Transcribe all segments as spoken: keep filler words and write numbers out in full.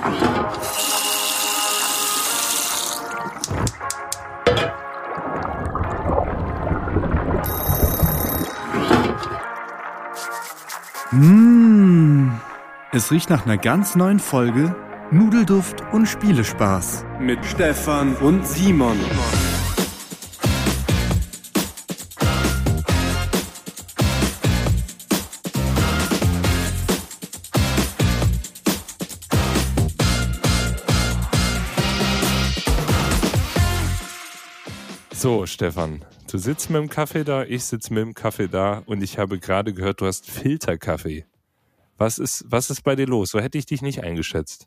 Mmh, es riecht nach einer ganz neuen Folge Nudelduft und Spielespaß mit Stefan und Simon. So, Stefan, du sitzt mit dem Kaffee da, ich sitze mit dem Kaffee da und ich habe gerade gehört, du hast Filterkaffee. Was ist, was ist bei dir los? So hätte ich dich nicht eingeschätzt.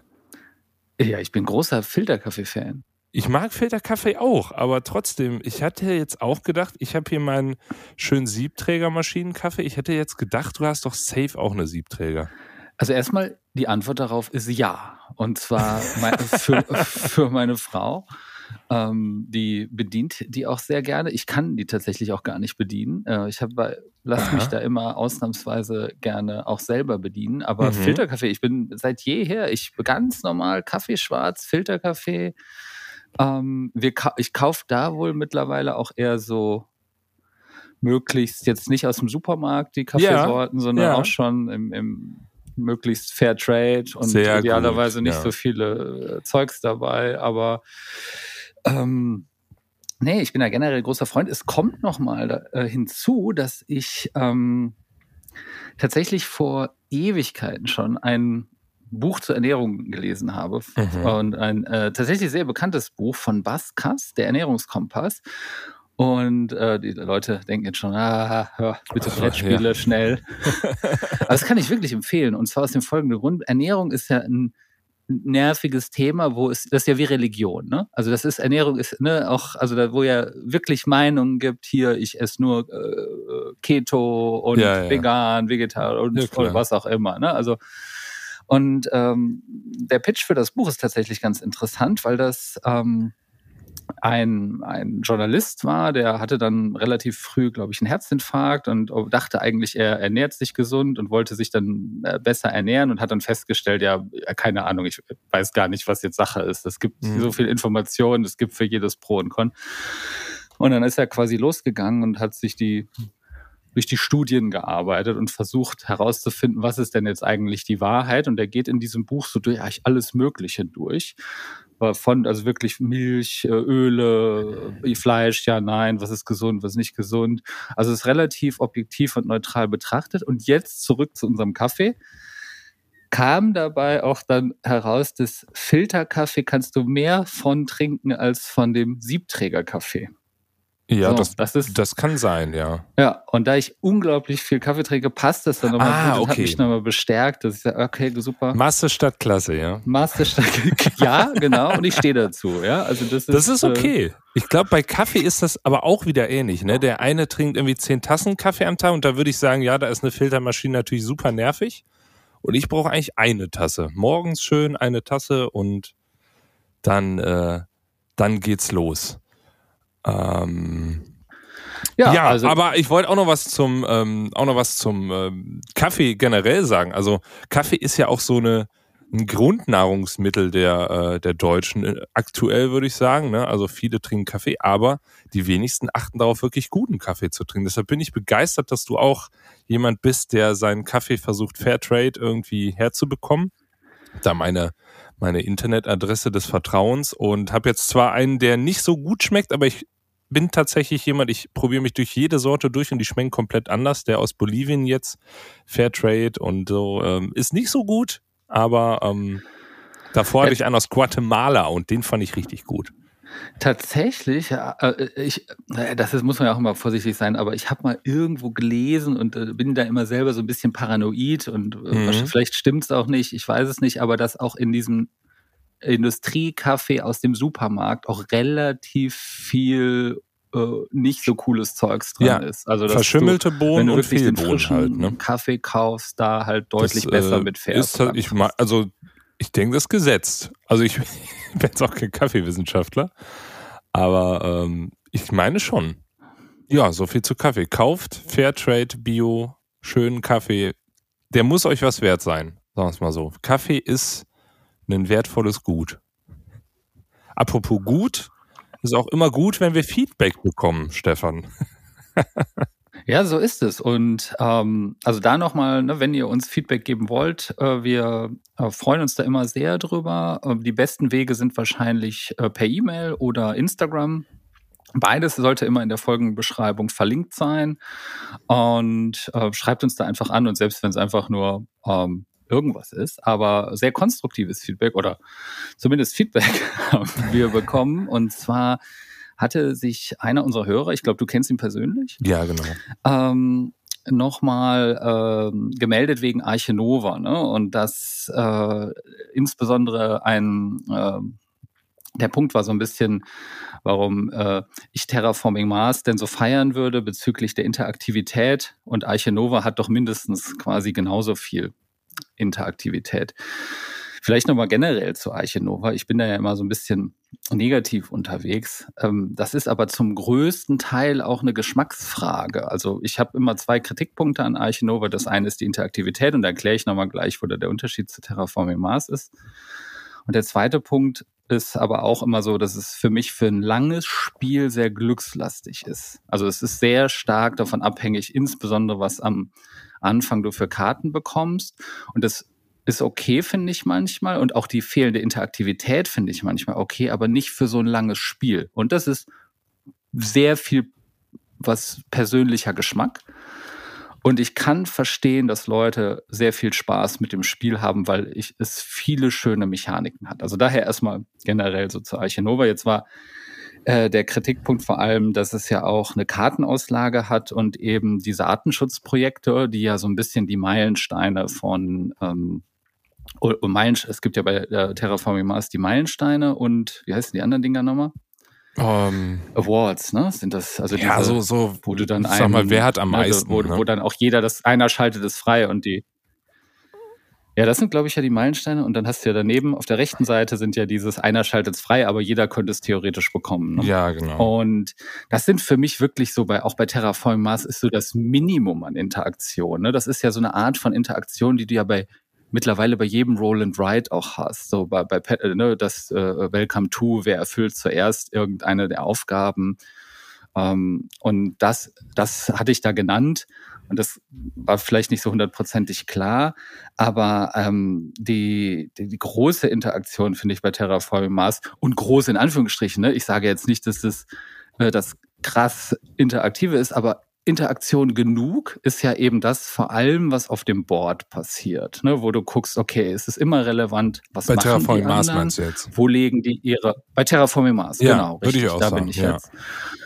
Ja, ich bin großer Filterkaffee-Fan. Ich mag Filterkaffee auch, aber trotzdem, ich hatte jetzt auch gedacht, ich habe hier meinen schönen Siebträger-Maschinenkaffee. Ich hätte jetzt gedacht, du hast doch safe auch eine Siebträger. Also erstmal, die Antwort darauf ist ja. Und zwar für, für meine Frau. Ähm, die bedient die auch sehr gerne. Ich kann die tatsächlich auch gar nicht bedienen. Äh, ich habe, lass mich da immer ausnahmsweise gerne auch selber bedienen. Aber mhm. Filterkaffee, ich bin seit jeher, ich ganz normal Kaffee schwarz, Filterkaffee. Ähm, wir, ich kaufe da wohl mittlerweile auch eher so möglichst jetzt nicht aus dem Supermarkt die Kaffeesorten, ja, sondern ja. auch schon im, im möglichst Fair Trade und sehr idealerweise gut, nicht ja. so viele Zeugs dabei, aber ähm, nee, ich bin da generell großer Freund. Es kommt noch mal da, äh, hinzu, dass ich ähm, tatsächlich vor Ewigkeiten schon ein Buch zur Ernährung gelesen habe mhm. und ein äh, tatsächlich sehr bekanntes Buch von Bas Kass, der Ernährungskompass. Und äh, die Leute denken jetzt schon, ah, hör, bitte Brettspiele, ja. schnell. Aber das kann ich wirklich empfehlen. Und zwar aus dem folgenden Grund. Ernährung ist ja ein nerviges Thema, wo es, das ist ja wie Religion, ne? Also das ist, Ernährung ist, ne, auch, also da, wo ja wirklich Meinungen gibt, hier, ich esse nur äh, Keto und ja, ja. vegan, vegetarisch und, ja, und was auch immer, ne? Also, und ähm, der Pitch für das Buch ist tatsächlich ganz interessant, weil das ähm, Ein, ein Journalist war, der hatte dann relativ früh, glaube ich, einen Herzinfarkt und dachte eigentlich, er ernährt sich gesund und wollte sich dann besser ernähren und hat dann festgestellt, ja, keine Ahnung, ich weiß gar nicht, was jetzt Sache ist. Es gibt mhm. so viel Informationen, es gibt für jedes Pro und Con. Und dann ist er quasi losgegangen und hat sich die durch die Studien gearbeitet und versucht herauszufinden, was ist denn jetzt eigentlich die Wahrheit. Und er geht in diesem Buch so durch eigentlich alles Mögliche durch. Von, also wirklich Milch, Öle, Fleisch, ja, nein, was ist gesund, was ist nicht gesund. Also es ist relativ objektiv und neutral betrachtet. Und jetzt zurück zu unserem Kaffee. Kam dabei auch dann heraus, dass Filterkaffee kannst du mehr von trinken als von dem Siebträgerkaffee. Ja, so, das, das, ist, das kann sein, ja. Ja, und da ich unglaublich viel Kaffee trinke, passt das dann nochmal ah, gut und okay. hat mich nochmal bestärkt, dass ich sage, okay, super. Masse statt Klasse, ja. Masse statt ja, genau, und ich stehe dazu, ja. Also das ist, das ist okay. Äh, ich glaube, bei Kaffee ist das aber auch wieder ähnlich, ne? Der eine trinkt irgendwie zehn Tassen Kaffee am Tag und da würde ich sagen, ja, da ist eine Filtermaschine natürlich super nervig und ich brauche eigentlich eine Tasse. Morgens schön eine Tasse und dann, äh, dann geht's los. Ähm... Ja, ja also, aber ich wollte auch noch was zum ähm, auch noch was zum ähm, Kaffee generell sagen. Also Kaffee ist ja auch so eine ein Grundnahrungsmittel der äh, der Deutschen aktuell, würde ich sagen. Ne? Also viele trinken Kaffee, aber die wenigsten achten darauf, wirklich guten Kaffee zu trinken. Deshalb bin ich begeistert, dass du auch jemand bist, der seinen Kaffee versucht, Fairtrade irgendwie herzubekommen. Da meine meine Internetadresse des Vertrauens und habe jetzt zwar einen, der nicht so gut schmeckt, aber ich bin tatsächlich jemand, ich probiere mich durch jede Sorte durch und die schmecken komplett anders. Der aus Bolivien jetzt, Fairtrade und so, ähm, ist nicht so gut, aber ähm, davor hatte ich einen aus Guatemala und den fand ich richtig gut. Tatsächlich, äh, ich, das ist, muss man ja auch immer vorsichtig sein, aber ich habe mal irgendwo gelesen und äh, bin da immer selber so ein bisschen paranoid und äh, mhm. vielleicht stimmt es auch nicht, ich weiß es nicht, aber dass auch in diesem Industriekaffee aus dem Supermarkt auch relativ viel äh, nicht so cooles Zeugs drin ja, ist. Also verschimmelte du, Bohnen wenn du und wirklich den Fehlbohnen frischen halt, ne? Kaffee kaufst, da halt deutlich das, besser äh, mit fair. Ist halt, ich ma- also ich denke, das ist gesetzt. Also ich bin jetzt auch kein Kaffeewissenschaftler, aber ähm, ich meine schon. Ja, so viel zu Kaffee. Kauft Fairtrade, Bio, schönen Kaffee. Der muss euch was wert sein, sagen wir es mal so. Kaffee ist ein wertvolles Gut. Apropos Gut, ist auch immer gut, wenn wir Feedback bekommen, Stefan. Ja, so ist es. Und ähm, also da nochmal, ne, wenn ihr uns Feedback geben wollt, äh, wir äh, freuen uns da immer sehr drüber. Äh, die besten Wege sind wahrscheinlich äh, per E-Mail oder Instagram. Beides sollte immer in der Folgenbeschreibung verlinkt sein. Und äh, schreibt uns da einfach an. Und selbst wenn es einfach nur ähm, irgendwas ist, aber sehr konstruktives Feedback oder zumindest Feedback haben wir bekommen. Und zwar hatte sich einer unserer Hörer, ich glaube, du kennst ihn persönlich, Ja, genau. ähm, nochmal ähm, gemeldet wegen Arche Nova, ne? Und das äh, insbesondere ein, äh, der Punkt war so ein bisschen, warum äh, ich Terraforming Mars denn so feiern würde bezüglich der Interaktivität, und Arche Nova hat doch mindestens quasi genauso viel Interaktivität. Vielleicht nochmal generell zu Arche Nova. Ich bin da ja immer so ein bisschen negativ unterwegs. Das ist aber zum größten Teil auch eine Geschmacksfrage. Also ich habe immer zwei Kritikpunkte an Arche Nova. Das eine ist die Interaktivität, und da erkläre ich nochmal gleich, wo da der Unterschied zu Terraforming Mars ist. Und der zweite Punkt ist aber auch immer so, dass es für mich für ein langes Spiel sehr glückslastig ist. Also es ist sehr stark davon abhängig, insbesondere was am Anfang du für Karten bekommst. Und das ist okay, finde ich manchmal. Und auch die fehlende Interaktivität finde ich manchmal okay, aber nicht für so ein langes Spiel. Und das ist sehr viel was persönlicher Geschmack. Und ich kann verstehen, dass Leute sehr viel Spaß mit dem Spiel haben, weil ich, es viele schöne Mechaniken hat. Also daher erstmal generell so zu Arche Nova. Jetzt war äh, der Kritikpunkt vor allem, dass es ja auch eine Kartenauslage hat und eben diese Artenschutzprojekte, die ja so ein bisschen die Meilensteine von ähm, Und Meilen, es gibt ja bei äh, Terraforming Mars die Meilensteine und wie heißen die anderen Dinger nochmal? Um, Awards, ne? Sind das also ja, diese, so, so, wo du dann sag mal, wer hat am ne, meisten? Wo, ne? wo dann auch jeder das, einer schaltet es frei und die. Ja, das sind, glaube ich, ja die Meilensteine, und dann hast du ja daneben auf der rechten Seite sind ja dieses einer schaltet es frei, aber jeder könnte es theoretisch bekommen. Ne? Ja, genau. Und das sind für mich wirklich so, bei auch bei Terraforming Mars ist so das Minimum an Interaktion. Ne? Das ist ja so eine Art von Interaktion, die du ja bei mittlerweile bei jedem Roll and Write auch hast. So bei, bei ne, das äh, Welcome to, wer erfüllt zuerst irgendeine der Aufgaben. Ähm, und das, das hatte ich da genannt. Und das war vielleicht nicht so hundertprozentig klar, aber ähm, die, die, die große Interaktion finde ich bei Terraforming Mars, und groß in Anführungsstrichen, ne? Ich sage jetzt nicht, dass das, äh, das krass Interaktive ist, aber Interaktion genug ist ja eben das vor allem, was auf dem Board passiert, ne? Wo du guckst, okay, es ist immer relevant, was Bei machen Terraforming die Mars anderen? meinst du jetzt? Wo legen die ihre, bei Terraforming Mars, Ja, genau, würde richtig, ich auch da sagen, bin ich ja. jetzt.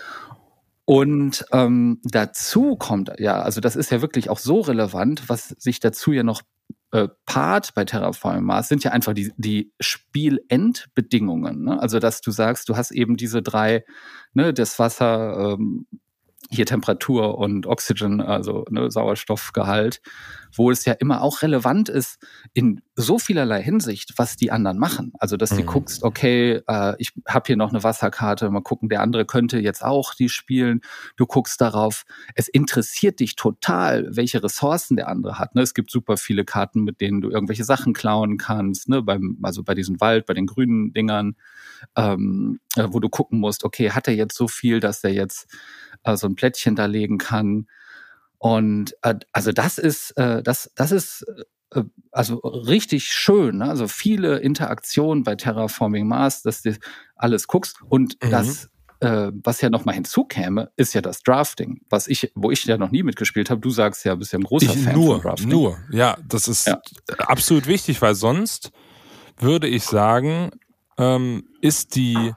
Und ähm, dazu kommt, ja, also das ist ja wirklich auch so relevant, was sich dazu ja noch äh, paart bei Terraforming Mars, sind ja einfach die, die Spielendbedingungen. Ne? Also dass du sagst, du hast eben diese drei, ne, das Wasser, ähm, hier Temperatur und Oxygen, also ne, Sauerstoffgehalt, wo es ja immer auch relevant ist in so vielerlei Hinsicht, was die anderen machen. Also dass du Mhm. guckst, okay, äh, ich habe hier noch eine Wasserkarte, mal gucken, der andere könnte jetzt auch die spielen. Du guckst darauf, es interessiert dich total, welche Ressourcen der andere hat. Ne? Es gibt super viele Karten, mit denen du irgendwelche Sachen klauen kannst, ne? Beim, also bei diesem Wald, bei den grünen Dingern, ähm, äh, wo du gucken musst, okay, hat er jetzt so viel, dass er jetzt äh, so ein Plättchen da legen kann. Und äh, also das ist, äh, das, das ist äh, also richtig schön. Ne? Also viele Interaktionen bei Terraforming Mars, dass du alles guckst. Und Mhm. das, äh, was ja noch mal hinzukäme, ist ja das Drafting, was ich, wo ich ja noch nie mitgespielt habe. Du sagst ja, bist ja ein großer Ich, Fan nur, von Drafting. nur. Ja, das ist Ja. absolut wichtig, weil sonst würde ich sagen, ähm, ist die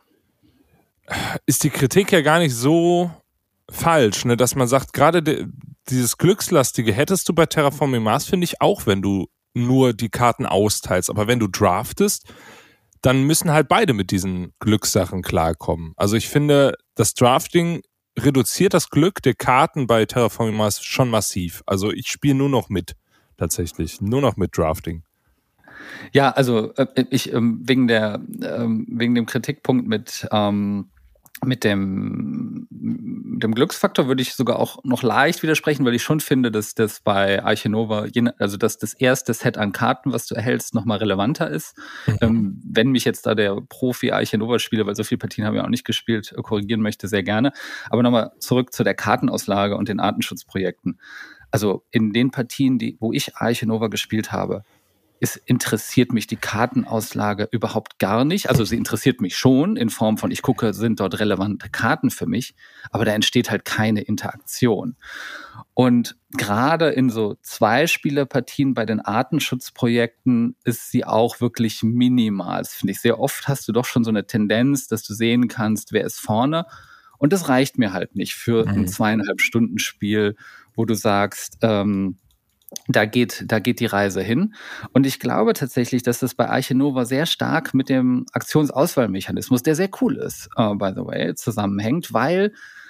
ist die Kritik ja gar nicht so falsch, ne, dass man sagt, gerade de, dieses Glückslastige hättest du bei Terraforming Mars, finde ich, auch, wenn du nur die Karten austeilst. Aber wenn du draftest, dann müssen halt beide mit diesen Glückssachen klarkommen. Also ich finde, das Drafting reduziert das Glück der Karten bei Terraforming Mars schon massiv. Also ich spiele nur noch mit, tatsächlich. Nur noch mit Drafting. Ja, also äh, ich ähm, wegen der ähm, wegen dem Kritikpunkt mit ähm, Mit dem, dem Glücksfaktor würde ich sogar auch noch leicht widersprechen, weil ich schon finde, dass das bei Arche Nova, also dass das erste Set an Karten, was du erhältst, nochmal relevanter ist. Mhm. Ähm, wenn mich jetzt da der Profi Arche Nova Spieler, weil so viele Partien habe ich auch nicht gespielt, korrigieren möchte, sehr gerne. Aber nochmal zurück zu der Kartenauslage und den Artenschutzprojekten. Also in den Partien, die, wo ich Arche Nova gespielt habe, es interessiert mich die Kartenauslage überhaupt gar nicht. Also sie interessiert mich schon in Form von, ich gucke, sind dort relevante Karten für mich, aber da entsteht halt keine Interaktion. Und gerade in so Zweispielerpartien bei den Artenschutzprojekten ist sie auch wirklich minimal. Das finde ich, sehr oft hast du doch schon so eine Tendenz, dass du sehen kannst, wer ist vorne. Und das reicht mir halt nicht für ein zweieinhalb Stunden Spiel, wo du sagst, ähm, Da geht, da geht die Reise hin. Und ich glaube tatsächlich, dass das bei Arche Nova sehr stark mit dem Aktionsauswahlmechanismus, der sehr cool ist, uh, by the way, zusammenhängt, weil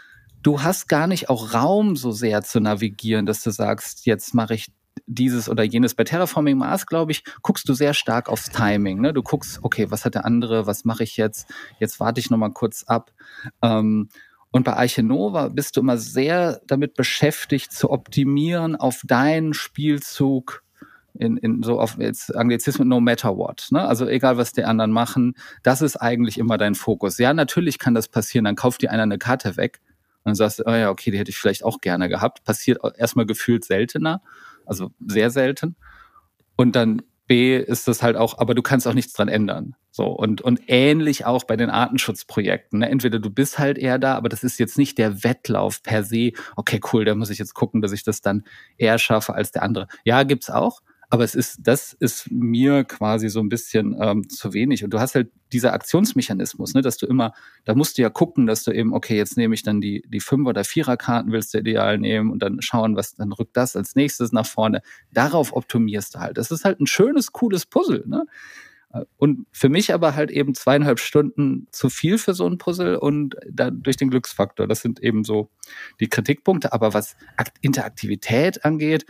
du hast gar nicht auch Raum so sehr zu navigieren, dass du sagst, jetzt mache ich dieses oder jenes. Bei Terraforming Mars, glaube ich, guckst du sehr stark aufs Timing. Ne? Du guckst, okay, was hat der andere, was mache ich jetzt? Jetzt warte ich nochmal kurz ab. Ähm, Und bei Arche Nova bist du immer sehr damit beschäftigt, zu optimieren auf deinen Spielzug in, in so auf jetzt Anglizismen no matter what. Ne? Also egal, was die anderen machen, das ist eigentlich immer dein Fokus. Ja, natürlich kann das passieren, dann kauft dir einer eine Karte weg und dann sagst du, oh ja, okay, die hätte ich vielleicht auch gerne gehabt. Passiert erstmal gefühlt seltener, also sehr selten. Und dann B ist das halt auch, aber du kannst auch nichts dran ändern. So, und, und ähnlich auch bei den Artenschutzprojekten. Ne? Entweder du bist halt eher da, aber das ist jetzt nicht der Wettlauf per se. Okay, cool, da muss ich jetzt gucken, dass ich das dann eher schaffe als der andere. Ja, gibt's auch, aber es ist, das ist mir quasi so ein bisschen ähm, zu wenig. Und du hast halt dieser Aktionsmechanismus, ne, dass du immer, da musst du ja gucken, dass du eben, okay, jetzt nehme ich dann die, die Fünfer- oder Vierer-Karten, willst du ideal nehmen und dann schauen, was, dann rückt das als nächstes nach vorne. Darauf optimierst du halt. Das ist halt ein schönes, cooles Puzzle, ne? Und für mich aber halt eben zweieinhalb Stunden zu viel für so ein Puzzle und dann durch den Glücksfaktor. Das sind eben so die Kritikpunkte. Aber was Interaktivität angeht,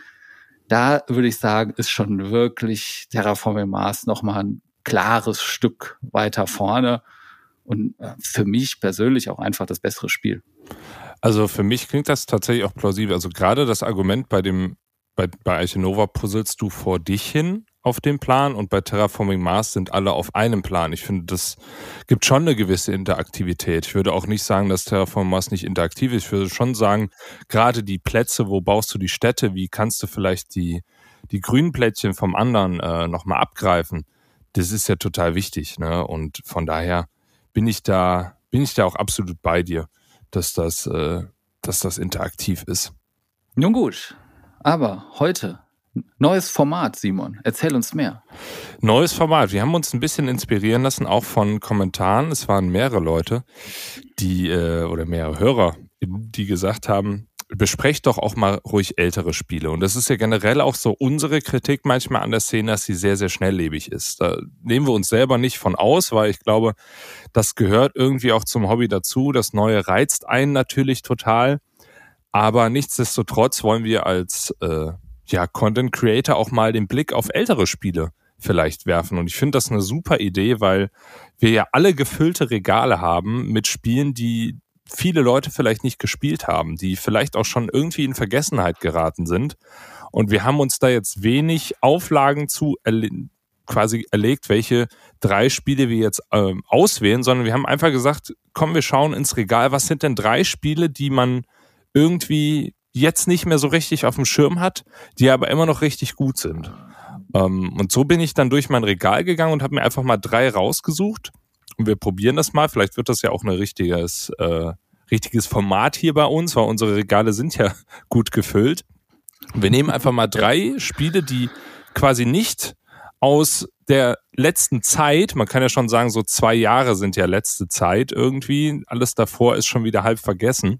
da würde ich sagen, ist schon wirklich Terraforming Mars nochmal ein klares Stück weiter vorne und für mich persönlich auch einfach das bessere Spiel. Also für mich klingt das tatsächlich auch plausibel. Also gerade das Argument bei dem bei, bei Arche Nova puzzelst du vor dich hin auf dem Plan und bei Terraforming Mars sind alle auf einem Plan. Ich finde, das gibt schon eine gewisse Interaktivität. Ich würde auch nicht sagen, dass Terraforming Mars nicht interaktiv ist. Ich würde schon sagen, gerade die Plätze, wo baust du die Städte, wie kannst du vielleicht die, die grünen Plättchen vom anderen äh, nochmal abgreifen, das ist ja total wichtig. Ne? Und von daher bin ich da, bin ich da auch absolut bei dir, dass das, äh, dass das interaktiv ist. Nun gut, aber heute neues Format, Simon. Erzähl uns mehr. Neues Format. Wir haben uns ein bisschen inspirieren lassen, auch von Kommentaren. Es waren mehrere Leute, die äh, oder mehrere Hörer, die gesagt haben, besprecht doch auch mal ruhig ältere Spiele. Und das ist ja generell auch so unsere Kritik manchmal an der Szene, dass sie sehr, sehr schnelllebig ist. Da nehmen wir uns selber nicht von aus, weil ich glaube, das gehört irgendwie auch zum Hobby dazu. Das Neue reizt einen natürlich total. Aber nichtsdestotrotz wollen wir als äh, ja, Content Creator auch mal den Blick auf ältere Spiele vielleicht werfen. Und ich finde das eine super Idee, weil wir ja alle gefüllte Regale haben mit Spielen, die viele Leute vielleicht nicht gespielt haben, die vielleicht auch schon irgendwie in Vergessenheit geraten sind. Und wir haben uns da jetzt wenig Auflagen zu erle- quasi erlegt, welche drei Spiele wir jetzt ähm, auswählen, sondern wir haben einfach gesagt, komm, wir schauen ins Regal, was sind denn drei Spiele, die man irgendwie jetzt nicht mehr so richtig auf dem Schirm hat, die aber immer noch richtig gut sind. Ähm, und so bin ich dann durch mein Regal gegangen und habe mir einfach mal drei rausgesucht. Und wir probieren das mal. Vielleicht wird das ja auch ein richtiges, äh, richtiges Format hier bei uns, weil unsere Regale sind ja gut gefüllt. Und wir nehmen einfach mal drei Spiele, die quasi nicht aus der letzten Zeit, man kann ja schon sagen, so zwei Jahre sind ja letzte Zeit irgendwie. Alles davor ist schon wieder halb vergessen.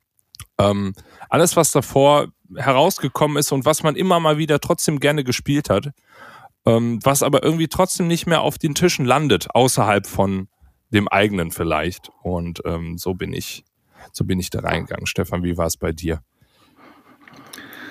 Ähm, alles, was davor herausgekommen ist und was man immer mal wieder trotzdem gerne gespielt hat, ähm, was aber irgendwie trotzdem nicht mehr auf den Tischen landet, außerhalb von dem eigenen vielleicht. Und ähm, so bin ich, so bin ich da reingegangen. Stefan, wie war es bei dir?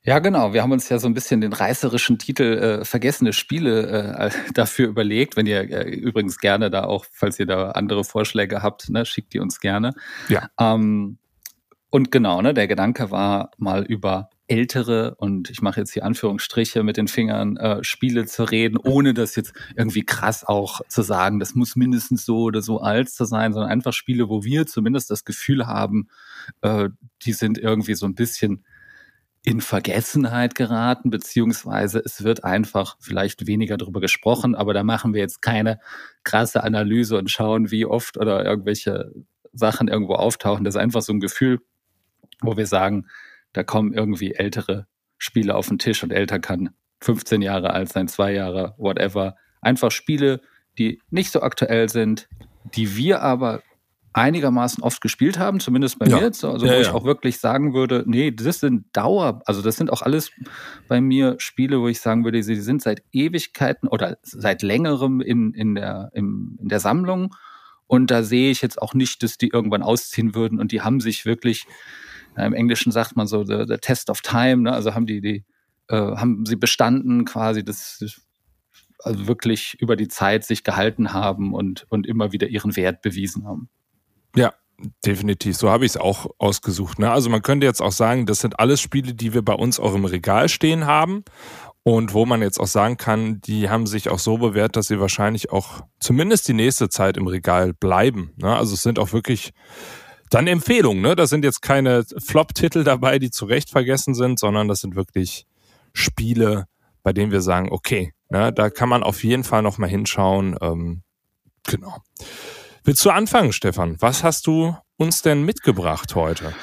Ja, genau. Wir haben uns ja so ein bisschen den reißerischen Titel äh, Vergessene Spiele äh, dafür überlegt. Wenn ihr äh, übrigens gerne da auch, falls ihr da andere Vorschläge habt, ne, schickt die uns gerne. Ja. Ähm, und genau, ne, der Gedanke war, mal über ältere, und ich mache jetzt hier Anführungsstriche mit den Fingern, äh, Spiele zu reden, ohne das jetzt irgendwie krass auch zu sagen, das muss mindestens so oder so alt zu sein, sondern einfach Spiele, wo wir zumindest das Gefühl haben, äh, die sind irgendwie so ein bisschen in Vergessenheit geraten, beziehungsweise es wird einfach vielleicht weniger darüber gesprochen, aber da machen wir jetzt keine krasse Analyse und schauen, wie oft oder irgendwelche Sachen irgendwo auftauchen. Das ist einfach so ein Gefühl, wo wir sagen, da kommen irgendwie ältere Spiele auf den Tisch, und älter kann fünfzehn Jahre alt sein, zwei Jahre, whatever. Einfach Spiele, die nicht so aktuell sind, die wir aber einigermaßen oft gespielt haben, zumindest bei Ja. mir jetzt, also Ja, wo ich ja. auch wirklich sagen würde, nee, das sind Dauer, also das sind auch alles bei mir Spiele, wo ich sagen würde, sie sind seit Ewigkeiten oder seit längerem in, in, der, im, in der Sammlung, und da sehe ich jetzt auch nicht, dass die irgendwann ausziehen würden, und die haben sich wirklich, äh, im Englischen sagt man so, the, the test of time, ne? Also haben die, die äh, haben sie bestanden quasi, das, das also wirklich über die Zeit sich gehalten haben und, und immer wieder ihren Wert bewiesen haben. Ja, definitiv. So habe ich es auch ausgesucht. Ne? Also man könnte jetzt auch sagen, das sind alles Spiele, die wir bei uns auch im Regal stehen haben und wo man jetzt auch sagen kann, die haben sich auch so bewährt, dass sie wahrscheinlich auch zumindest die nächste Zeit im Regal bleiben. Ne? Also es sind auch wirklich dann Empfehlungen. Ne? Da sind jetzt keine Flop-Titel dabei, die zu Recht vergessen sind, sondern das sind wirklich Spiele, bei denen wir sagen, okay, ne, da kann man auf jeden Fall noch mal hinschauen. Ähm, genau. Willst du anfangen, Stefan? Was hast du uns denn mitgebracht heute?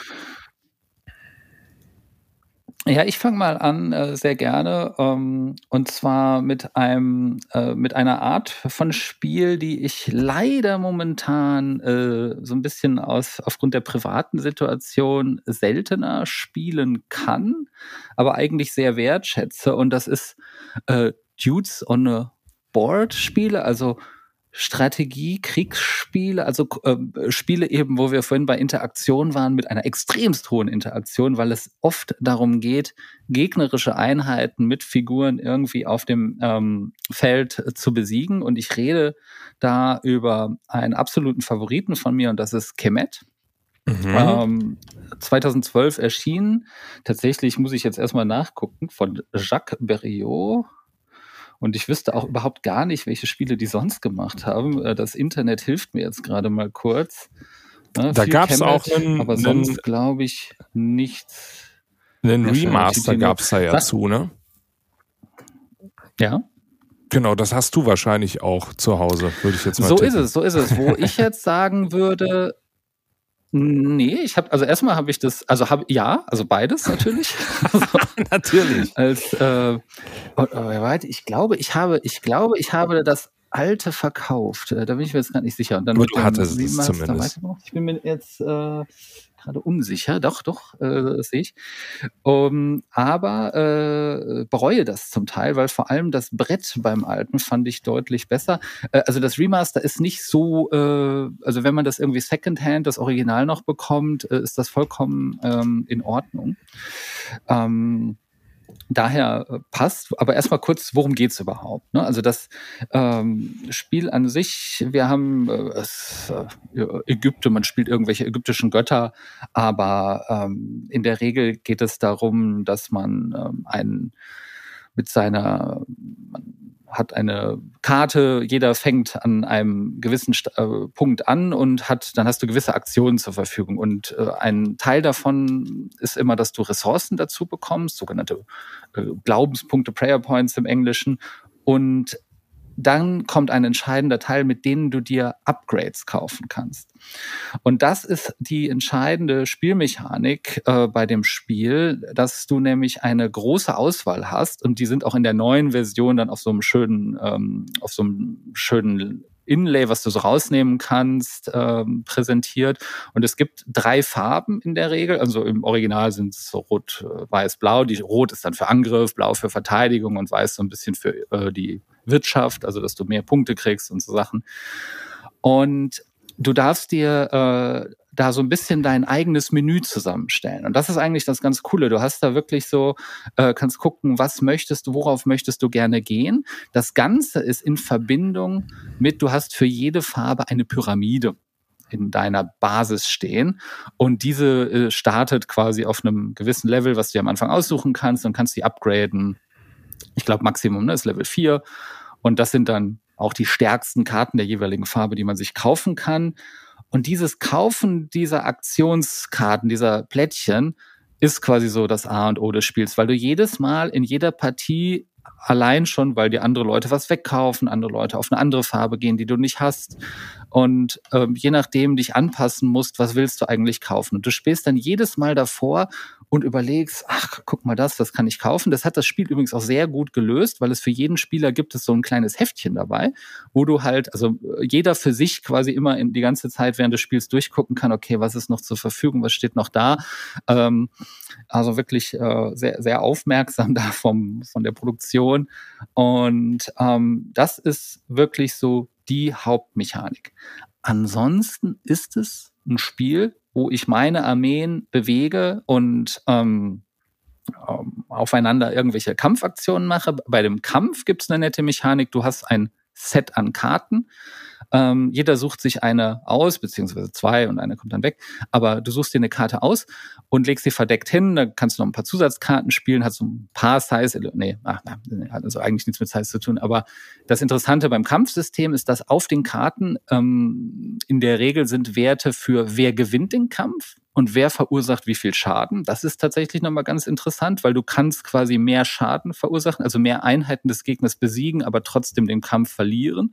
Ja, ich fange mal an, äh, sehr gerne, ähm, und zwar mit einem äh, mit einer Art von Spiel, die ich leider momentan äh, so ein bisschen aus aufgrund der privaten Situation seltener spielen kann, aber eigentlich sehr wertschätze, und das ist äh, Dudes on a Board Spiele, also Strategie, Kriegsspiele, also äh, Spiele eben, wo wir vorhin bei Interaktion waren, mit einer extremst hohen Interaktion, weil es oft darum geht, gegnerische Einheiten mit Figuren irgendwie auf dem ähm, Feld äh, zu besiegen. Und ich rede da über einen absoluten Favoriten von mir, und das ist Kemet. Mhm. Ähm, zweitausendzwölf erschienen. Tatsächlich muss ich jetzt erstmal nachgucken, von Jacques Berriot. Und ich wüsste auch überhaupt gar nicht, welche Spiele die sonst gemacht haben. Das Internet hilft mir jetzt gerade mal kurz. Ne, da gab es auch einen, aber sonst glaube ich nichts. Einen Remaster gab es da ja zu, ne? Ja. Genau, das hast du wahrscheinlich auch zu Hause, würde ich jetzt mal So tippen. ist es, so ist es. Wo ich jetzt sagen würde, nee, ich habe, also erstmal habe ich das, also habe, ja, also beides natürlich. Also, natürlich. Als, äh, ich glaube, ich habe, ich glaube, ich habe das alte verkauft. Da bin ich mir jetzt gar nicht sicher. Und dann Gut, hatte es zumindest. Ich bin mir jetzt äh, gerade unsicher. Doch, doch, äh, das sehe ich. Um, aber äh, bereue das zum Teil, weil vor allem das Brett beim alten fand ich deutlich besser. Äh, also das Remaster ist nicht so, äh, also wenn man das irgendwie Secondhand, das Original noch bekommt, äh, ist das vollkommen ähm, in Ordnung. Ähm, Daher äh, passt, aber erstmal kurz, worum geht's überhaupt? Ne? Also das ähm, Spiel an sich, wir haben äh, es, äh, Ägypten, man spielt irgendwelche ägyptischen Götter, aber ähm, in der Regel geht es darum, dass man ähm, einen mit seiner, man hat eine Karte, jeder fängt an einem gewissen St- äh, Punkt an und hat, dann hast du gewisse Aktionen zur Verfügung. Und äh, ein Teil davon ist immer, dass du Ressourcen dazu bekommst, sogenannte äh, Glaubenspunkte, Prayer Points im Englischen. Und dann kommt ein entscheidender Teil, mit denen du dir Upgrades kaufen kannst. Und das ist die entscheidende Spielmechanik äh, bei dem Spiel, dass du nämlich eine große Auswahl hast, und die sind auch in der neuen Version dann auf so einem schönen, ähm, auf so einem schönen Inlay, was du so rausnehmen kannst, ähm, präsentiert. Und es gibt drei Farben in der Regel. Also im Original sind es so rot, weiß, blau. Die rot ist dann für Angriff, blau für Verteidigung und weiß so ein bisschen für äh, die Wirtschaft, also dass du mehr Punkte kriegst und so Sachen. Und du darfst dir äh, da so ein bisschen dein eigenes Menü zusammenstellen. Und das ist eigentlich das ganz Coole. Du hast da wirklich so, äh, kannst gucken, was möchtest du, worauf möchtest du gerne gehen. Das Ganze ist in Verbindung mit, du hast für jede Farbe eine Pyramide in deiner Basis stehen und diese äh, startet quasi auf einem gewissen Level, was du dir am Anfang aussuchen kannst und kannst die upgraden. Ich glaube, Maximum ne, ist Level vier und das sind dann auch die stärksten Karten der jeweiligen Farbe, die man sich kaufen kann. Und dieses Kaufen dieser Aktionskarten, dieser Plättchen, ist quasi so das A und O des Spiels, weil du jedes Mal in jeder Partie allein schon, weil dir andere Leute was wegkaufen, andere Leute auf eine andere Farbe gehen, die du nicht hast und ähm, je nachdem dich anpassen musst, was willst du eigentlich kaufen? Und du spielst dann jedes Mal davor und überlegst, ach, guck mal das, was kann ich kaufen? Das hat das Spiel übrigens auch sehr gut gelöst, weil es für jeden Spieler gibt es so ein kleines Heftchen dabei, wo du halt, also jeder für sich quasi immer in die ganze Zeit während des Spiels durchgucken kann, okay, was ist noch zur Verfügung, was steht noch da? Ähm, also wirklich äh, sehr, sehr aufmerksam da vom, von der Produktion. Und ähm, das ist wirklich so die Hauptmechanik. Ansonsten ist es ein Spiel, wo ich meine Armeen bewege und ähm, aufeinander irgendwelche Kampfaktionen mache. Bei dem Kampf gibt es eine nette Mechanik. Du hast ein Set an Karten. Ähm, jeder sucht sich eine aus, beziehungsweise zwei und eine kommt dann weg. Aber du suchst dir eine Karte aus und legst sie verdeckt hin. Da kannst du noch ein paar Zusatzkarten spielen, hast so ein paar Size, nee, ach, hat also eigentlich nichts mit Size zu tun. Aber das Interessante beim Kampfsystem ist, dass auf den Karten ähm, in der Regel sind Werte für wer gewinnt den Kampf und wer verursacht wie viel Schaden. Das ist tatsächlich nochmal ganz interessant, weil du kannst quasi mehr Schaden verursachen, also mehr Einheiten des Gegners besiegen, aber trotzdem den Kampf verlieren.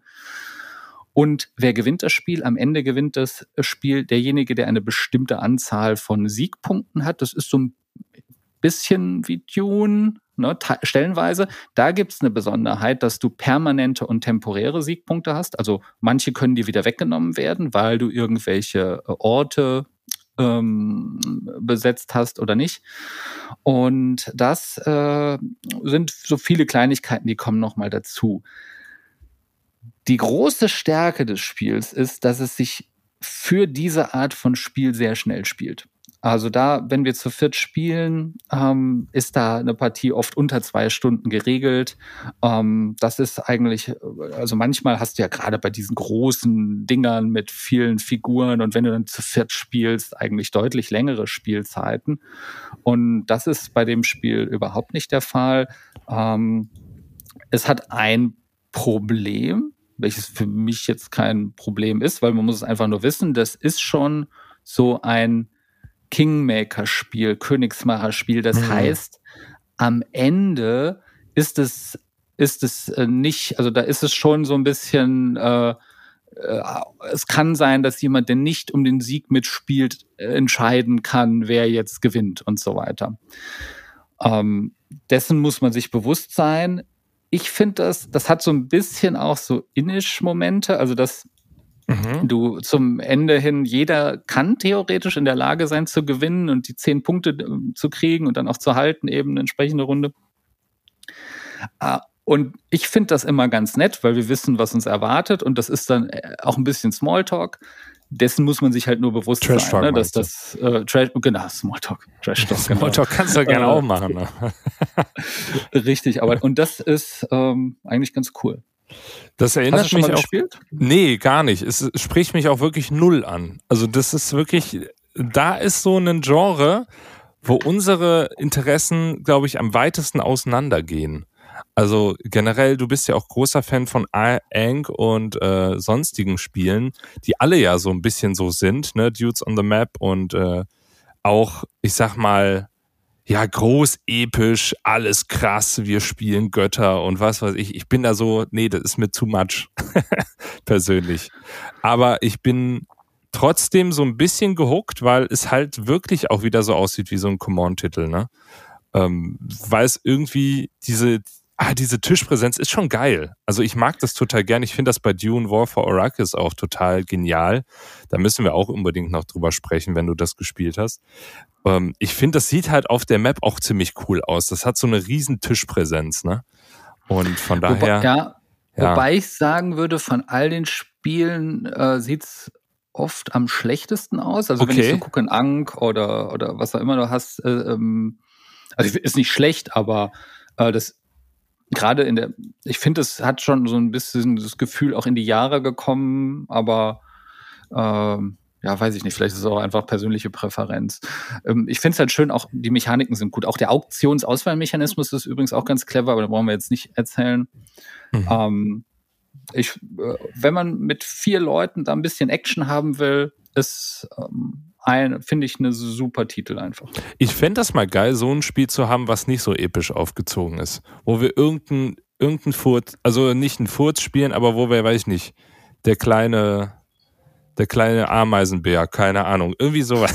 Und wer gewinnt das Spiel? Am Ende gewinnt das Spiel derjenige, der eine bestimmte Anzahl von Siegpunkten hat. Das ist so ein bisschen wie Dune, ne, stellenweise. Da gibt es eine Besonderheit, dass du permanente und temporäre Siegpunkte hast. Also manche können dir wieder weggenommen werden, weil du irgendwelche Orte ähm, besetzt hast oder nicht. Und das äh, sind so viele Kleinigkeiten, die kommen nochmal dazu. Die große Stärke des Spiels ist, dass es sich für diese Art von Spiel sehr schnell spielt. Also da, wenn wir zu viert spielen, ähm, ist da eine Partie oft unter zwei Stunden geregelt. Ähm, das ist eigentlich, also manchmal hast du ja gerade bei diesen großen Dingern mit vielen Figuren und wenn du dann zu viert spielst, eigentlich deutlich längere Spielzeiten. Und das ist bei dem Spiel überhaupt nicht der Fall. Ähm, es hat ein Problem, welches für mich jetzt kein Problem ist, weil man muss es einfach nur wissen, das ist schon so ein Kingmaker-Spiel, Königsmacher-Spiel. Das mhm. heißt, am Ende ist es, ist es nicht, also da ist es schon so ein bisschen, äh, äh, es kann sein, dass jemand, der nicht um den Sieg mitspielt, äh, entscheiden kann, wer jetzt gewinnt und so weiter. Ähm, dessen muss man sich bewusst sein. Ich finde das, das hat so ein bisschen auch so Inish-Momente, also dass mhm. du zum Ende hin, jeder kann theoretisch in der Lage sein zu gewinnen und die zehn Punkte äh, zu kriegen und dann auch zu halten, eben eine entsprechende Runde. Äh, und ich finde das immer ganz nett, weil wir wissen, was uns erwartet und das ist dann auch ein bisschen Smalltalk. Dessen muss man sich halt nur bewusst Trash sein, ne? Dass das äh, Trash, genau, Smalltalk, Trash Talk. Genau. Smalltalk kannst du ja gerne äh, auch machen. Ne? Richtig, aber und das ist ähm, eigentlich ganz cool. Das erinnert Hast du schon mich mal auch. Gespielt? Nee, gar nicht. Es spricht mich auch wirklich null an. Also das ist wirklich, da ist so ein Genre, wo unsere Interessen, glaube ich, am weitesten auseinandergehen. Also generell, du bist ja auch großer Fan von Aang und äh, sonstigen Spielen, die alle ja so ein bisschen so sind, ne, Dudes on the Map und äh, auch, ich sag mal, ja, groß, episch, alles krass, wir spielen Götter und was weiß ich. Ich bin da so, nee, das ist mir too much, persönlich. Aber ich bin trotzdem so ein bisschen gehuckt, weil es halt wirklich auch wieder so aussieht wie so ein Come-on-Titel, ne? Ähm, weil es irgendwie diese Ah, diese Tischpräsenz ist schon geil. Also ich mag das total gern. Ich finde das bei Dune War for Arrakis auch total genial. Da müssen wir auch unbedingt noch drüber sprechen, wenn du das gespielt hast. Ähm, ich finde, das sieht halt auf der Map auch ziemlich cool aus. Das hat so eine riesen Tischpräsenz, ne? Und von daher... Wobei, ja, ja. Wobei ich sagen würde, von all den Spielen äh, sieht's oft am schlechtesten aus. Also Okay. wenn ich so gucke, in Ankh oder, oder was auch immer du hast, äh, ähm, also ist nicht schlecht, aber äh, das gerade in der, ich finde, es hat schon so ein bisschen das Gefühl auch in die Jahre gekommen, aber ähm, ja, weiß ich nicht, vielleicht ist es auch einfach persönliche Präferenz. Ähm, ich finde es halt schön, auch die Mechaniken sind gut. Auch der Auktionsauswahlmechanismus ist übrigens auch ganz clever, aber da brauchen wir jetzt nicht erzählen. Mhm. Ähm, ich, äh, wenn man mit vier Leuten da ein bisschen Action haben will, ist ähm, ein, finde ich, eine super Titel einfach. Ich fände das mal geil, so ein Spiel zu haben, was nicht so episch aufgezogen ist. Wo wir irgendein, irgendein Furz, also nicht einen Furz spielen, aber wo wir, weiß ich nicht, der kleine, der kleine Ameisenbär, keine Ahnung, irgendwie sowas.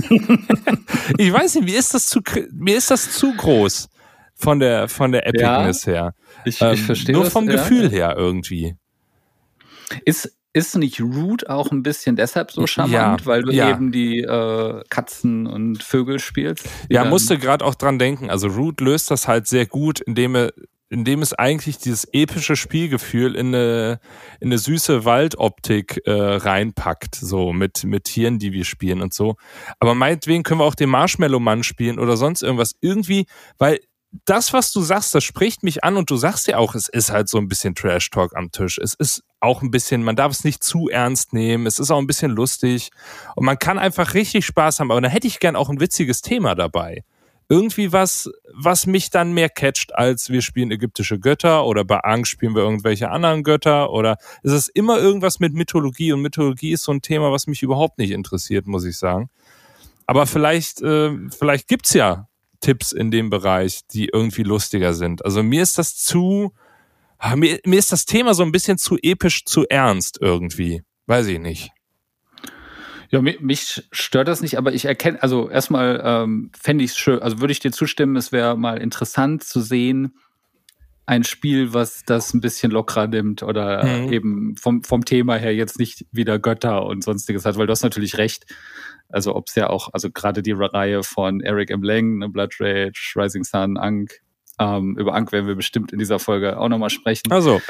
Ich weiß nicht, mir ist das zu, mir ist das zu groß von der, von der Epicness Ja, her. Ich, Ähm, ich verstehe nur das, vom ja. Gefühl her irgendwie. Ist, ist nicht Root auch ein bisschen deshalb so charmant, Ja, weil du ja. eben die äh, Katzen und Vögel spielst? die Ja, dann- musste gerade auch dran denken. Also Root löst das halt sehr gut, indem er, indem es eigentlich dieses epische Spielgefühl in eine, in eine süße Waldoptik äh, reinpackt, so mit, mit Tieren, die wir spielen und so. Aber meinetwegen können wir auch den Marshmallow-Mann spielen oder sonst irgendwas. Irgendwie, weil das, was du sagst, das spricht mich an und du sagst ja auch, es ist halt so ein bisschen Trash-Talk am Tisch. Es ist auch ein bisschen, man darf es nicht zu ernst nehmen, es ist auch ein bisschen lustig und man kann einfach richtig Spaß haben, aber da hätte ich gern auch ein witziges Thema dabei. Irgendwie was, was mich dann mehr catcht, als wir spielen ägyptische Götter oder bei Ankh spielen wir irgendwelche anderen Götter oder es ist immer irgendwas mit Mythologie und Mythologie ist so ein Thema, was mich überhaupt nicht interessiert, muss ich sagen. Aber vielleicht, äh, vielleicht gibt's ja Tipps in dem Bereich, die irgendwie lustiger sind. Also mir ist das zu, mir, mir ist das Thema so ein bisschen zu episch, zu ernst irgendwie. Weiß ich nicht. Ja, mich, mich stört das nicht, aber ich erkenne, also erstmal ähm, fände ich es schön, also würde ich dir zustimmen, es wäre mal interessant zu sehen, ein Spiel, was das ein bisschen lockerer nimmt oder Mhm. eben vom, vom Thema her jetzt nicht wieder Götter und sonstiges hat, weil du hast natürlich recht. Also ob es ja auch, also gerade die Reihe von Eric M. Lang, ne, Blood Rage, Rising Sun, Ankh, ähm, über Ankh werden wir bestimmt in dieser Folge auch nochmal sprechen. Also,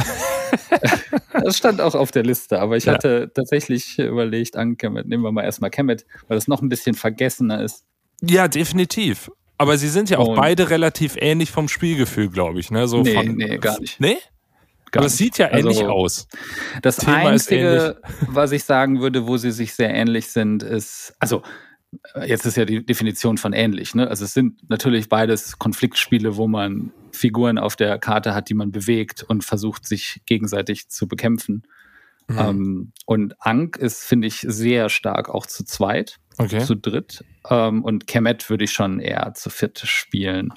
Das stand auch auf der Liste, aber ich Ja. hatte tatsächlich überlegt, Ankh, Kemet, nehmen wir mal erstmal Kemet, weil das noch ein bisschen vergessener ist. ja, definitiv. Aber sie sind ja auch Und- beide relativ ähnlich vom Spielgefühl, glaube ich. Ne? So Nee, von, nee, gar nicht. Nee? Gar Aber es nicht. sieht ja Also, ähnlich aus. Das Thema ist Einzige, was ich sagen würde, wo sie sich sehr ähnlich sind, ist, also äh, jetzt ist ja die Definition von ähnlich, ne? Also es sind natürlich beides Konfliktspiele, wo man Figuren auf der Karte hat, die man bewegt und versucht, sich gegenseitig zu bekämpfen. Mhm. Ähm, und Ankh ist, finde ich, sehr stark auch zu zweit, Okay. zu dritt. Ähm, und Kemet würde ich schon eher zu viert spielen.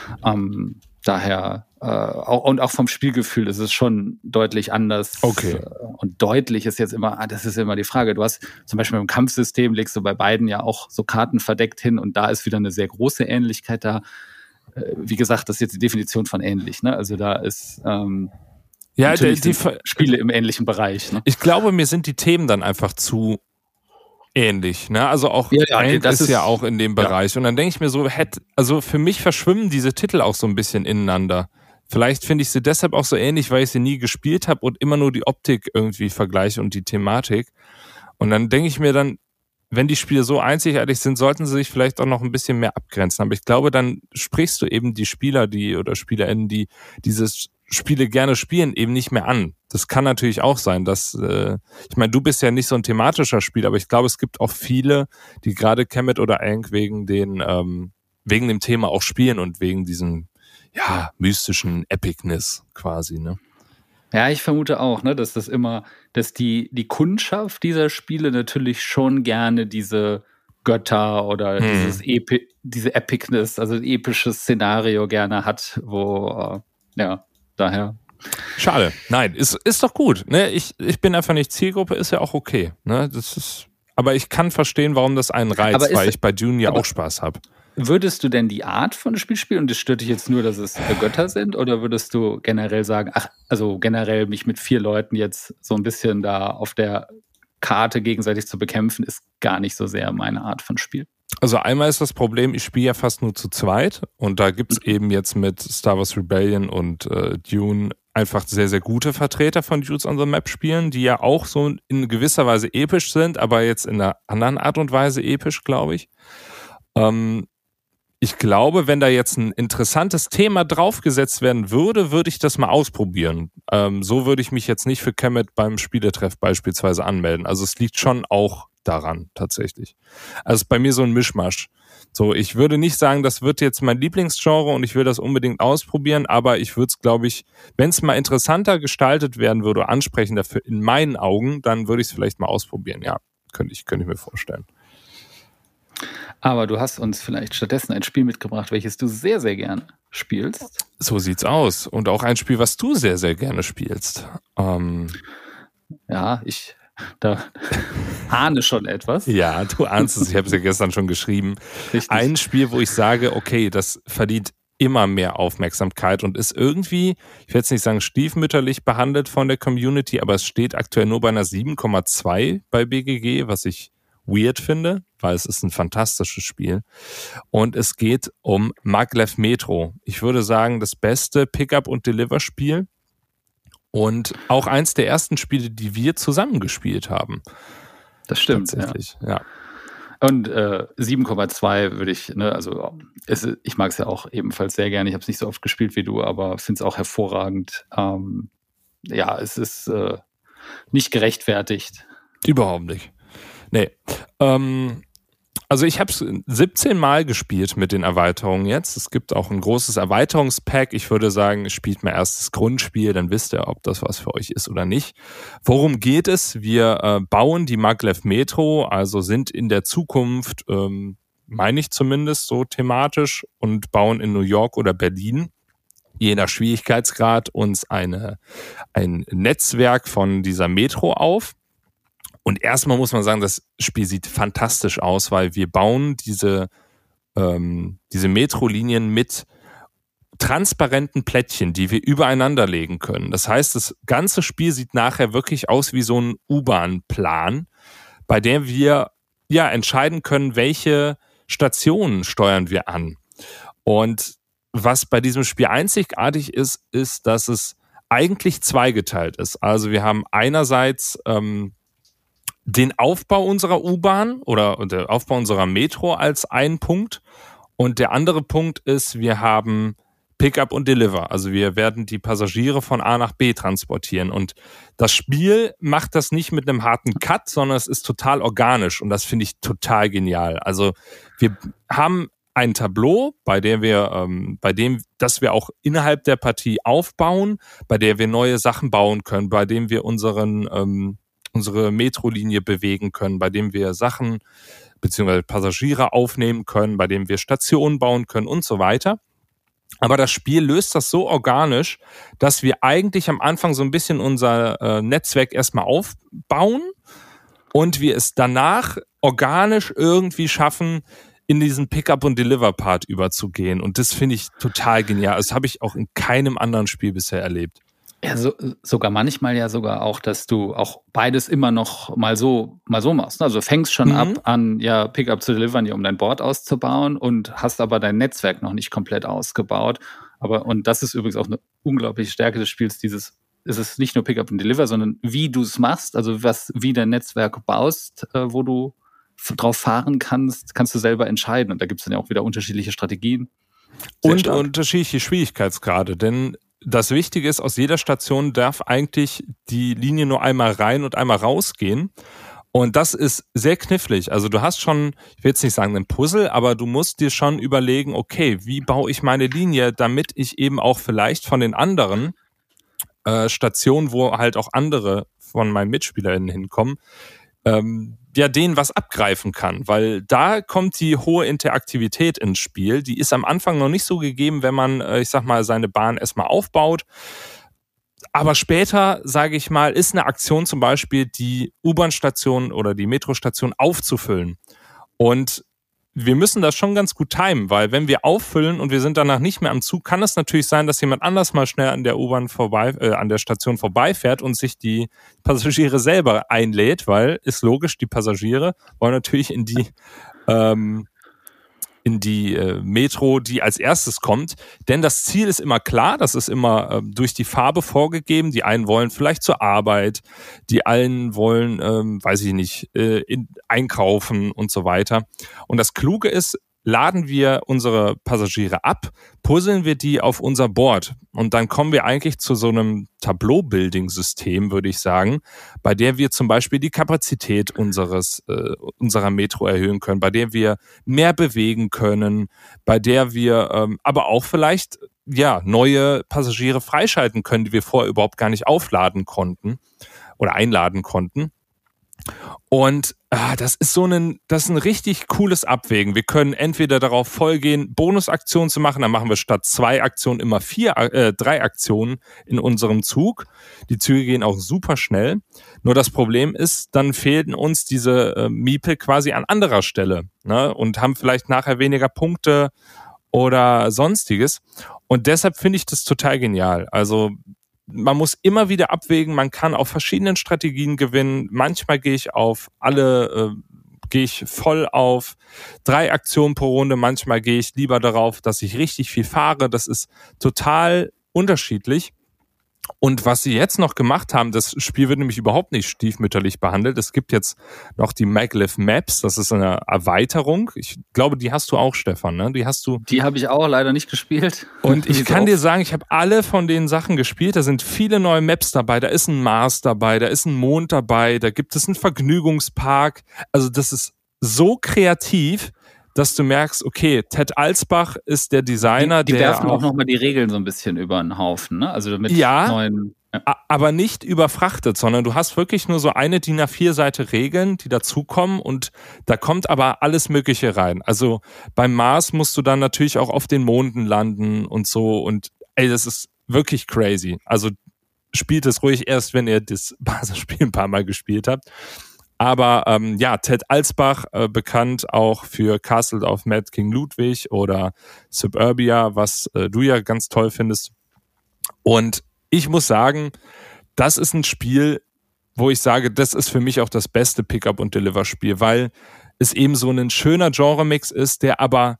Ähm, daher äh, auch, und auch vom Spielgefühl ist es schon deutlich anders. Okay. Äh, Und deutlich ist jetzt immer, ah, das ist immer die Frage. Du hast zum Beispiel im Kampfsystem legst du bei beiden ja auch so Karten verdeckt hin und da ist wieder eine sehr große Ähnlichkeit da. Äh, Wie gesagt, das ist jetzt die Definition von ähnlich. Ne? Also da ist ähm, Ja, der, natürlich die, sind Spiele im ähnlichen Bereich. Ne? ich glaube, mir sind die Themen dann einfach zu ähnlich. Ne? Also auch Ja, ja, Ankh das ist, ist- ja auch in dem ja. Bereich. Und dann denke ich mir so, hätte, also für mich verschwimmen diese Titel auch so ein bisschen ineinander. Vielleicht finde ich sie deshalb auch so ähnlich, weil ich sie nie gespielt habe und immer nur die Optik irgendwie vergleiche und die Thematik. Und dann denke ich mir dann, wenn die Spiele so einzigartig sind, sollten sie sich vielleicht auch noch ein bisschen mehr abgrenzen. Aber ich glaube, dann sprichst du eben die Spieler, die oder SpielerInnen, die diese Spiele gerne spielen, eben nicht mehr an. Das kann natürlich auch sein, dass, äh, ich meine, du bist ja nicht so ein thematischer Spieler, aber ich glaube, es gibt auch viele, die gerade Kemet oder Ankh wegen den, ähm, wegen dem Thema auch spielen und wegen diesem, ja, mystischen Epicness quasi, ne? Ja, ich vermute auch, ne, dass das immer, dass die, die Kundschaft dieser Spiele natürlich schon gerne diese Götter oder Hm. dieses Epi diese Epicness, also ein episches Szenario gerne hat, wo, äh, ja, daher. Schade. Nein, ist, ist doch gut. Ne? Ich, ich bin einfach nicht Zielgruppe, ist ja auch okay. Ne? Das ist, aber ich kann verstehen, warum das einen reizt, Aber ist- weil ich bei Dune ja aber- auch Spaß habe. Würdest du denn die Art von Spiel spielen und es stört dich jetzt nur, dass es äh, Götter sind oder würdest du generell sagen, ach, also generell mich mit vier Leuten jetzt so ein bisschen da auf der Karte gegenseitig zu bekämpfen, ist gar nicht so sehr meine Art von Spiel? Also einmal ist das Problem, ich spiele ja fast nur zu zweit und da gibt's eben jetzt mit Star Wars Rebellion und äh, Dune einfach sehr, sehr gute Vertreter von Dudes on the Map spielen, die ja auch so in gewisser Weise episch sind, aber jetzt in einer anderen Art und Weise episch, glaube ich. Ähm, ich glaube, wenn da jetzt ein interessantes Thema draufgesetzt werden würde, würde ich das mal ausprobieren. Ähm, so würde ich mich jetzt nicht für Kemet beim Spieletreff beispielsweise anmelden. Also es liegt schon auch daran, tatsächlich. Also es ist bei mir so ein Mischmasch. So, ich würde nicht sagen, das wird jetzt mein Lieblingsgenre und ich will das unbedingt ausprobieren, aber ich würde es, glaube ich, wenn es mal interessanter gestaltet werden würde, ansprechender für in meinen Augen, dann würde ich es vielleicht mal ausprobieren. Ja, könnte ich, könnte ich mir vorstellen. Aber du hast uns vielleicht stattdessen ein Spiel mitgebracht, welches du sehr, sehr gerne spielst. So sieht's aus. Und auch ein Spiel, was du sehr, sehr gerne spielst. Ähm ja, ich da ahne schon etwas. Ja, du ahnst es. Ich habe es ja gestern schon geschrieben. Richtig. Ein Spiel, wo ich sage, okay, das verdient immer mehr Aufmerksamkeit und ist irgendwie, ich will jetzt nicht sagen stiefmütterlich behandelt von der Community, aber es steht aktuell nur bei einer sieben Komma zwei bei B G G, was ich weird finde, weil es ist ein fantastisches Spiel. Und es geht um Maglev Metro. Ich würde sagen, das beste Pick-up- und Deliver-Spiel. Und auch eins der ersten Spiele, die wir zusammen gespielt haben. Das stimmt. Tatsächlich, ja. ja. Und äh, sieben Komma zwei würde ich, ne, also es, ich mag es ja auch ebenfalls sehr gerne. Ich habe es nicht so oft gespielt wie du, aber finde es auch hervorragend. Ähm, ja, es ist äh, nicht gerechtfertigt. Überhaupt nicht. Nee. Ähm, also ich habe es siebzehn Mal gespielt mit den Erweiterungen jetzt. Es gibt auch ein großes Erweiterungspack. Ich würde sagen, spielt mal erst das Grundspiel, dann wisst ihr, ob das was für euch ist oder nicht. Worum geht es? Wir äh, bauen die Maglev Metro, also sind in der Zukunft, ähm, meine ich zumindest, so thematisch und bauen in New York oder Berlin, je nach Schwierigkeitsgrad, uns eine, ein Netzwerk von dieser Metro auf. Und erstmal muss man sagen, das Spiel sieht fantastisch aus, weil wir bauen diese, ähm, diese Metrolinien mit transparenten Plättchen, die wir übereinander legen können. Das heißt, das ganze Spiel sieht nachher wirklich aus wie so ein U-Bahn-Plan, bei dem wir ja entscheiden können, welche Stationen steuern wir an. Und was bei diesem Spiel einzigartig ist, ist, dass es eigentlich zweigeteilt ist. Also wir haben einerseits ähm, den Aufbau unserer U-Bahn oder der Aufbau unserer Metro als einen Punkt. Und der andere Punkt ist, wir haben Pick-up und Deliver. Also wir werden die Passagiere von A nach B transportieren. Und das Spiel macht das nicht mit einem harten Cut, sondern es ist total organisch. Und das finde ich total genial. Also wir haben ein Tableau, bei dem wir, ähm, bei dem, das wir auch innerhalb der Partie aufbauen, bei der wir neue Sachen bauen können, bei dem wir unseren ähm, unsere Metrolinie bewegen können, bei dem wir Sachen bzw. Passagiere aufnehmen können, bei dem wir Stationen bauen können und so weiter. Aber das Spiel löst das so organisch, dass wir eigentlich am Anfang so ein bisschen unser äh, Netzwerk erstmal aufbauen und wir es danach organisch irgendwie schaffen, in diesen Pick-up- und Deliver-Part überzugehen. Und das finde ich total genial. Das habe ich auch in keinem anderen Spiel bisher erlebt. Ja, so, sogar manchmal ja sogar auch, dass du auch beides immer noch mal so mal so machst. Also fängst schon mhm. ab an, ja, Pickup zu delivern, ja, um dein Board auszubauen und hast aber dein Netzwerk noch nicht komplett ausgebaut. Aber, und das ist übrigens auch eine unglaubliche Stärke des Spiels, dieses, es ist nicht nur Pickup und Deliver, sondern wie du es machst, also was, wie dein Netzwerk baust, äh, wo du f- drauf fahren kannst, kannst du selber entscheiden. Und da gibt es dann ja auch wieder unterschiedliche Strategien. Sehr und stark. Unterschiedliche Schwierigkeitsgrade, denn das Wichtige ist, aus jeder Station darf eigentlich die Linie nur einmal rein und einmal rausgehen. Und das ist sehr knifflig. Also du hast schon, ich will jetzt nicht sagen ein Puzzle, aber du musst dir schon überlegen, okay, wie baue ich meine Linie, damit ich eben auch vielleicht von den anderen äh, Stationen, wo halt auch andere von meinen MitspielerInnen hinkommen, ähm, ja, denen was abgreifen kann, weil da kommt die hohe Interaktivität ins Spiel. Die ist am Anfang noch nicht so gegeben, wenn man, ich sag mal, seine Bahn erstmal aufbaut. Aber später, sage ich mal, ist eine Aktion zum Beispiel, die U-Bahn-Station oder die Metrostation aufzufüllen. Und wir müssen das schon ganz gut timen, weil wenn wir auffüllen und wir sind danach nicht mehr am Zug, kann es natürlich sein, dass jemand anders mal schnell an der U-Bahn vorbei, äh, an der Station vorbeifährt und sich die Passagiere selber einlädt, weil ist logisch, die Passagiere wollen natürlich in die ähm, in die äh, Metro, die als erstes kommt. Denn das Ziel ist immer klar, das ist immer äh, durch die Farbe vorgegeben. Die einen wollen vielleicht zur Arbeit, die einen wollen, ähm, weiß ich nicht, äh, in, einkaufen und so weiter. Und das Kluge ist, laden wir unsere Passagiere ab, puzzeln wir die auf unser Board und dann kommen wir eigentlich zu so einem Tableau-Building-System, würde ich sagen, bei der wir zum Beispiel die Kapazität unseres äh, unserer Metro erhöhen können, bei der wir mehr bewegen können, bei der wir ähm, aber auch vielleicht ja neue Passagiere freischalten können, die wir vorher überhaupt gar nicht aufladen konnten oder einladen konnten. Und ah, das ist so ein, das ist ein richtig cooles Abwägen. Wir können entweder darauf vollgehen, Bonusaktionen zu machen, dann machen wir statt zwei Aktionen immer vier, äh, drei Aktionen in unserem Zug. Die Züge gehen auch super schnell. Nur das Problem ist, dann fehlen uns diese äh, Miepel quasi an anderer Stelle, ne? Und haben vielleicht nachher weniger Punkte oder sonstiges. Und deshalb finde ich das total genial. Also man muss immer wieder abwägen, man kann auf verschiedenen Strategien gewinnen. Manchmal gehe ich auf alle, äh, gehe ich voll auf drei Aktionen pro Runde. Manchmal gehe ich lieber darauf, dass ich richtig viel fahre. Das ist total unterschiedlich. Und was sie jetzt noch gemacht haben, das Spiel wird nämlich überhaupt nicht stiefmütterlich behandelt. Es gibt jetzt noch die Maglev Maps, das ist eine Erweiterung. Ich glaube, die hast du auch, Stefan, ne? Die hast du. Die habe ich auch leider nicht gespielt. Und ich kann dir sagen, ich habe alle von den Sachen gespielt. Da sind viele neue Maps dabei. Da ist ein Mars dabei, da ist ein Mond dabei, da gibt es einen Vergnügungspark. Also das ist so kreativ, dass du merkst, okay, Ted Alsbach ist der Designer, die, die der werfen auch nochmal die Regeln so ein bisschen über den Haufen, ne? Also mit ja, neuen... Ja. Aber nicht überfrachtet, sondern du hast wirklich nur so eine D I N A vier Seite Regeln, die dazukommen und da kommt aber alles Mögliche rein. Also beim Mars musst du dann natürlich auch auf den Monden landen und so und ey, das ist wirklich crazy. Also spielt es ruhig erst, wenn ihr das Basisspiel ein paar Mal gespielt habt. Aber ähm, ja, Ted Alsbach, äh, bekannt auch für Castle of Mad King Ludwig oder Suburbia, was äh, du ja ganz toll findest. Und ich muss sagen, das ist ein Spiel, wo ich sage, das ist für mich auch das beste Pick-up- und Deliver-Spiel, weil es eben so ein schöner Genre-Mix ist, der aber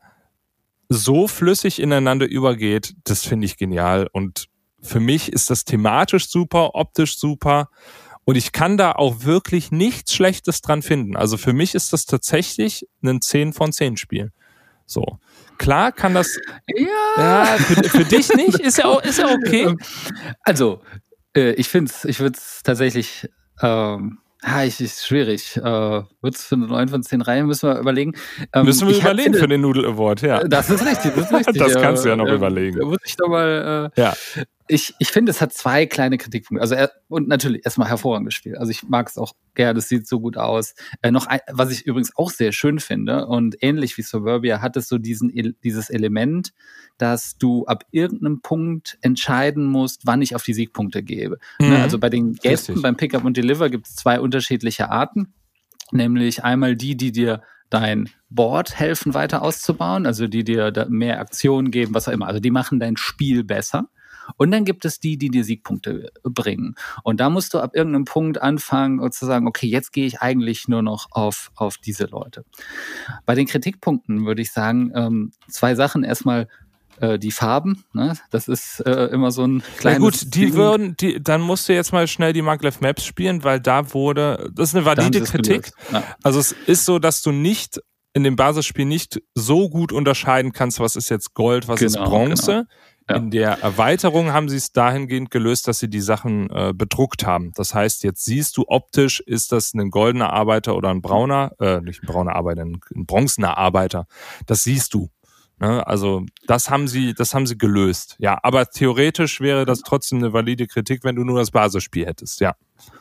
so flüssig ineinander übergeht. Das finde ich genial. Und für mich ist das thematisch super, optisch super. Und ich kann da auch wirklich nichts Schlechtes dran finden. Also für mich ist das tatsächlich ein zehn von zehn Spiel. So. Klar kann das... Ja, ja für, für dich nicht? Ist ja, auch, ist ja okay. Also, äh, ich finde es ich find's tatsächlich... Ähm Ja, ich, ist schwierig. Äh, wird es für eine neun von zehn Reihen, müssen wir überlegen. Ähm, müssen wir überlegen finde, für den Noodle Award, ja. Das ist richtig, das ist richtig. Das kannst du ja noch äh, überlegen. Da muss ich doch mal... Äh, ja. Ich, ich finde, es hat zwei kleine Kritikpunkte. Also er, und natürlich erstmal hervorragendes Spiel. Also ich mag es auch gerne, es sieht so gut aus. Äh, noch ein, was ich übrigens auch sehr schön finde und ähnlich wie Suburbia hat es so diesen dieses Element, dass du ab irgendeinem Punkt entscheiden musst, wann ich auf die Siegpunkte gebe. Mhm. Also bei den Gästen, Richtig. beim Pickup und Deliver gibt es zwei unterschiedliche Arten. Nämlich einmal die, die dir dein Board helfen, weiter auszubauen, also die dir da mehr Aktionen geben, was auch immer. Also die machen dein Spiel besser. Und dann gibt es die, die dir Siegpunkte bringen. Und da musst du ab irgendeinem Punkt anfangen und zu sagen, okay, jetzt gehe ich eigentlich nur noch auf, auf diese Leute. Bei den Kritikpunkten würde ich sagen, ähm, zwei Sachen. Erstmal äh, die Farben, ne? Das ist äh, immer so ein kleines... Ja gut, die Ding. würden, die, dann musst du jetzt mal schnell die Maglev Maps spielen, weil da wurde, das ist eine valide Kritik. Ja. Also es ist so, dass du nicht in dem Basisspiel nicht so gut unterscheiden kannst, was ist jetzt Gold, was genau, ist Bronze. Genau. Ja. In der Erweiterung haben sie es dahingehend gelöst, dass sie die Sachen äh, bedruckt haben. Das heißt, jetzt siehst du optisch, ist das ein goldener Arbeiter oder ein brauner, äh, nicht ein brauner Arbeiter, ein, ein bronzener Arbeiter. Das siehst du. Ne? Also das haben sie, das haben sie gelöst. Ja, aber theoretisch wäre das trotzdem eine valide Kritik, wenn du nur das Basisspiel hättest. Ja.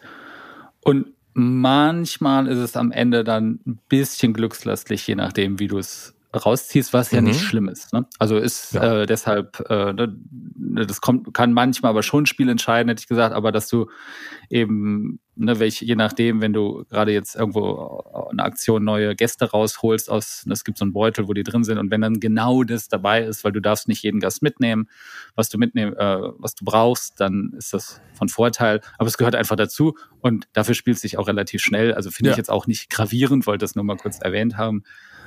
Und manchmal ist es am Ende dann ein bisschen glückslastig, je nachdem, wie du es rausziehst, was ja mhm. nicht schlimm ist. Ne? Also ist ja. äh, deshalb, äh, das kommt, kann manchmal aber schon Spiel entscheiden, hätte ich gesagt, aber dass du eben, ne, welche, je nachdem, wenn du gerade jetzt irgendwo eine Aktion neue Gäste rausholst aus, es gibt so einen Beutel, wo die drin sind und wenn dann genau das dabei ist, weil du darfst nicht jeden Gast mitnehmen, was du mitnehmen, äh, was du brauchst, dann ist das von Vorteil, aber es gehört einfach dazu und dafür spielt es sich auch relativ schnell, also finde ja. ich jetzt auch nicht gravierend, wollte das nur mal kurz erwähnt haben.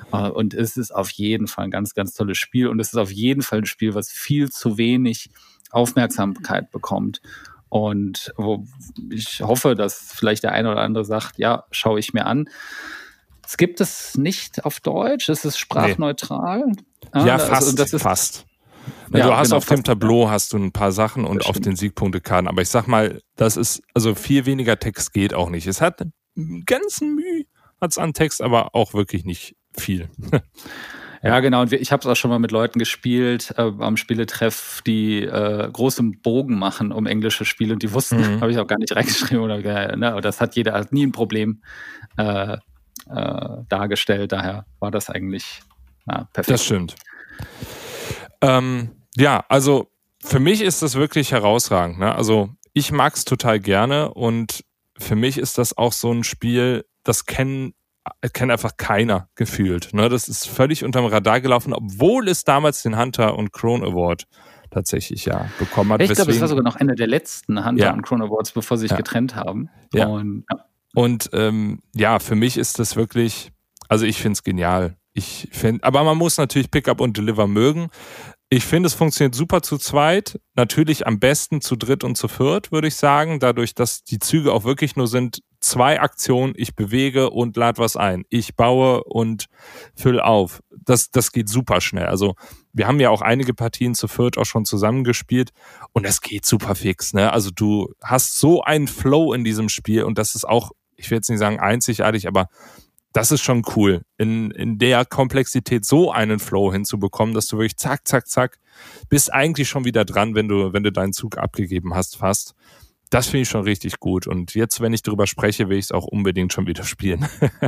Und es ist auf jeden Fall ein ganz, ganz tolles Spiel. Und es ist auf jeden Fall ein Spiel, was viel zu wenig Aufmerksamkeit bekommt. Und wo ich hoffe, dass vielleicht der eine oder andere sagt, ja, schaue ich mir an. Es gibt es nicht auf Deutsch, es ist sprachneutral. Nee. Ja, also, fast, das ist, fast. Ja, ja, du hast genau, auf dem fast, Tableau ja. hast du ein paar Sachen und Das auf stimmt. den Siegpunktekarten. Aber ich sag mal, das ist, also viel weniger Text geht auch nicht. Es hat einen ganzen Mühe, hat's an Text, aber auch wirklich nicht viel. Ja, genau. Und wir, ich habe es auch schon mal mit Leuten gespielt äh, am Spieletreff, die äh, großen Bogen machen um englische Spiele und die wussten, Mhm. habe ich auch gar nicht reingeschrieben oder ne, das hat jeder hat nie ein Problem äh, äh, dargestellt. Daher war das eigentlich ja, perfekt. Das stimmt. Ähm, ja, also für mich ist das wirklich herausragend. Ne? Also ich mag es total gerne und für mich ist das auch so ein Spiel, das kennen kennt einfach keiner gefühlt. Ne? Das ist völlig unterm Radar gelaufen, obwohl es damals den Hunter und Krone Award tatsächlich ja bekommen hat. Ich glaube, es weswegen- war sogar noch einer der letzten Hunter Ja. und Krone Awards, bevor sie sich Ja. getrennt haben. Ja. Und, ja. Und ähm, ja, für mich ist das wirklich, also ich finde es genial. Ich finde, aber man muss natürlich Pick-up und Deliver mögen. Ich finde, es funktioniert super zu zweit. Natürlich am besten zu dritt und zu viert, würde ich sagen. Dadurch, dass die Züge auch wirklich nur sind, zwei Aktionen, ich bewege und lade was ein. Ich baue und fülle auf. Das, das geht super schnell. Also wir haben ja auch einige Partien zu viert auch schon zusammengespielt und das geht super fix. Ne? Also du hast so einen Flow in diesem Spiel und das ist auch, ich will jetzt nicht sagen einzigartig, aber das ist schon cool, in, in der Komplexität so einen Flow hinzubekommen, dass du wirklich zack, zack, zack, bist eigentlich schon wieder dran, wenn du, wenn du deinen Zug abgegeben hast, fast. Das finde ich schon richtig gut. Und jetzt, wenn ich darüber spreche, will ich es auch unbedingt schon wieder spielen.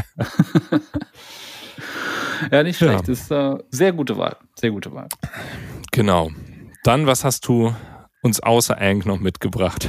ja, nicht Ja. schlecht. Das ist äh, sehr gute Wahl. Sehr gute Wahl. Genau. Dann, was hast du uns außer Ankh noch mitgebracht?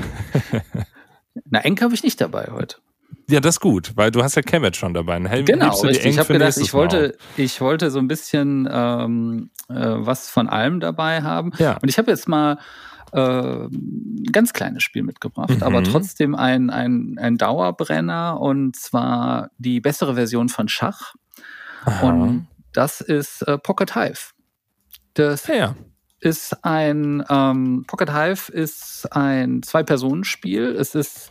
Na, Enk habe ich nicht dabei heute. Ja, das ist gut, weil du hast ja Kemet schon dabei. Dann heb- Genau, hebst du die richtig. Ankh Ich habe für gedacht, nächstes ich Mal wollte, ich wollte so ein bisschen ähm, äh, was von allem dabei haben. Ja. Und ich habe jetzt mal äh, ein ganz kleines Spiel mitgebracht, Mhm. aber trotzdem ein, ein, ein Dauerbrenner und zwar die bessere Version von Schach. Aha. Und das ist äh, Pocket Hive. Das Ja, ja. ist ein ähm, Pocket Hive ist ein Zwei-Personen-Spiel. Es ist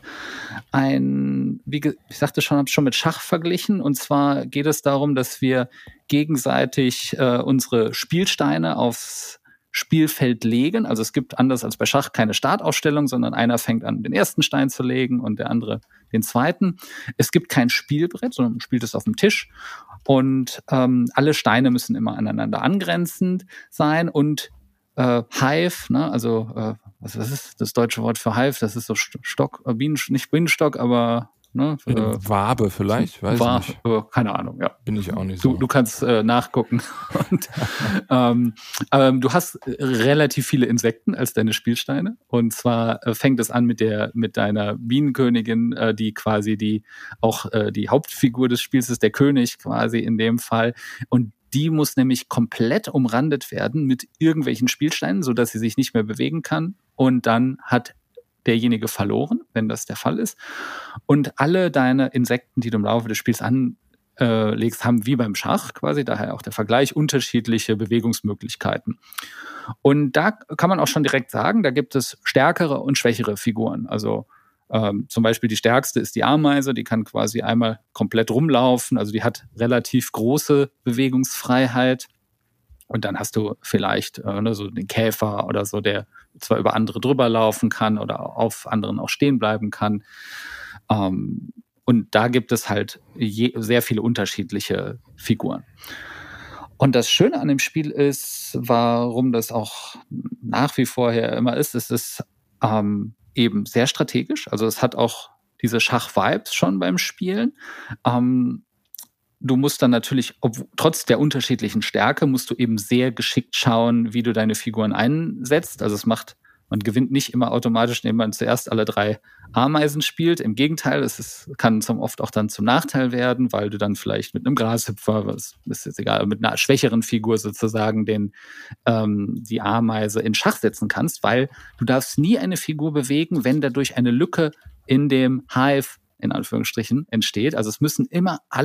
ein, wie ge- ich sagte schon, habe schon mit Schach verglichen. Und zwar geht es darum, dass wir gegenseitig äh, unsere Spielsteine aufs Spielfeld legen. Also es gibt anders als bei Schach keine Startausstellung, sondern einer fängt an, den ersten Stein zu legen und der andere den zweiten. Es gibt kein Spielbrett, sondern man spielt es auf dem Tisch. Und ähm, alle Steine müssen immer aneinander angrenzend sein und äh, Hive, ne, also äh, was, was ist das deutsche Wort für Hive? Das ist so Stock, äh, Bienen, nicht Bienenstock, aber ne, äh, Wabe vielleicht, weiß war, nicht. äh, keine Ahnung, ja. Bin ich auch nicht so. Du, du kannst äh, nachgucken. Und, ähm, ähm, du hast relativ viele Insekten als deine Spielsteine. Und zwar äh, fängt es an mit der mit deiner Bienenkönigin, äh, die quasi die auch äh, die Hauptfigur des Spiels ist, der König quasi in dem Fall. Und die muss nämlich komplett umrandet werden mit irgendwelchen Spielsteinen, sodass sie sich nicht mehr bewegen kann. Und dann hat derjenige verloren, wenn das der Fall ist. Und alle deine Insekten, die du im Laufe des Spiels anlegst, haben wie beim Schach quasi, daher auch der Vergleich, unterschiedliche Bewegungsmöglichkeiten. Und da kann man auch schon direkt sagen, da gibt es stärkere und schwächere Figuren. Also ähm, zum Beispiel die stärkste ist die Ameise, die kann quasi einmal komplett rumlaufen, also die hat relativ große Bewegungsfreiheit. Und dann hast du vielleicht äh, ne, so den Käfer oder so, der zwar über andere drüber laufen kann oder auf anderen auch stehen bleiben kann. Ähm, und da gibt es halt je, sehr viele unterschiedliche Figuren. Und das Schöne an dem Spiel ist, warum das auch nach wie vor hier immer ist, ist es ähm, eben sehr strategisch. Also es hat auch diese Schach-Vibes schon beim Spielen. Ähm, Du musst dann natürlich, ob, trotz der unterschiedlichen Stärke, musst du eben sehr geschickt schauen, wie du deine Figuren einsetzt. Also es macht, man gewinnt nicht immer automatisch, indem man zuerst alle drei Ameisen spielt. Im Gegenteil, es ist, kann zum oft auch dann zum Nachteil werden, weil du dann vielleicht mit einem Grashüpfer, was ist jetzt egal, mit einer schwächeren Figur sozusagen den, ähm, die Ameise in Schach setzen kannst, weil du darfst nie eine Figur bewegen, wenn dadurch eine Lücke in dem Hive, in Anführungsstrichen, entsteht. Also es müssen immer alle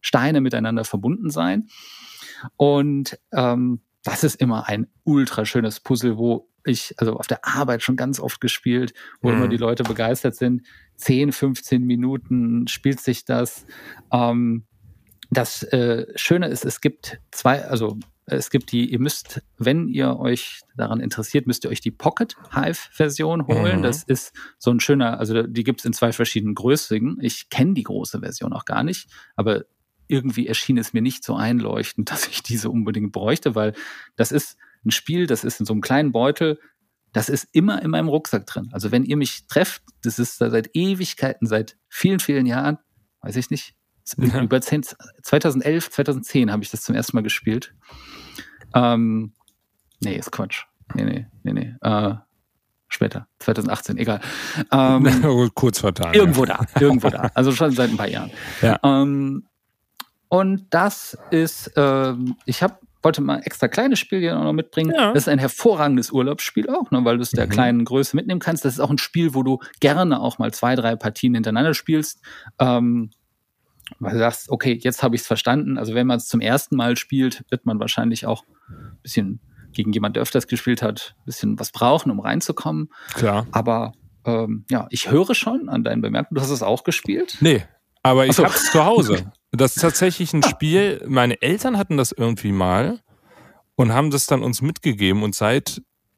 Steine miteinander verbunden sein. Und ähm, das ist immer ein ultra schönes Puzzle, wo ich, also auf der Arbeit schon ganz oft gespielt, wo mhm. immer die Leute begeistert sind. zehn, fünfzehn Minuten spielt sich das. Ähm, das äh, Schöne ist, es gibt zwei, also es gibt die, ihr müsst, wenn ihr euch daran interessiert, müsst ihr euch die Pocket Hive-Version holen. Mhm. Das ist so ein schöner, also die gibt es in zwei verschiedenen Größen. Ich kenne die große Version auch gar nicht, aber irgendwie erschien es mir nicht so einleuchtend, dass ich diese unbedingt bräuchte, weil das ist ein Spiel, das ist in so einem kleinen Beutel, das ist immer in meinem Rucksack drin. Also wenn ihr mich trefft, das ist seit Ewigkeiten, seit vielen, vielen Jahren, weiß ich nicht, ja. über zehn, zweitausendelf, zweitausendzehn habe ich das zum ersten Mal gespielt. Ähm, nee, ist Quatsch. Nee, nee, nee, nee. Äh, später, zweitausendachtzehn, egal. Ähm, Kurz vor Tagen. Irgendwo da, irgendwo da. Also schon seit ein paar Jahren. Ja. Ähm, und das ist, ähm, ich habe wollte mal extra kleines Spiel hier noch mitbringen. Ja. Das ist ein hervorragendes Urlaubsspiel auch, ne, weil du es der mhm. kleinen Größe mitnehmen kannst. Das ist auch ein Spiel, wo du gerne auch mal zwei, drei Partien hintereinander spielst. Ähm, weil du sagst, okay, jetzt habe ich es verstanden. Also wenn man es zum ersten Mal spielt, wird man wahrscheinlich auch ein bisschen gegen jemanden, der öfters gespielt hat, ein bisschen was brauchen, um reinzukommen. Klar. Aber ähm, ja, ich höre schon an deinen Bemerkungen, du hast es auch gespielt? Nee, aber ich so. habe es zu Hause. Das ist tatsächlich ein Spiel, meine Eltern hatten das irgendwie mal und haben das dann uns mitgegeben und seit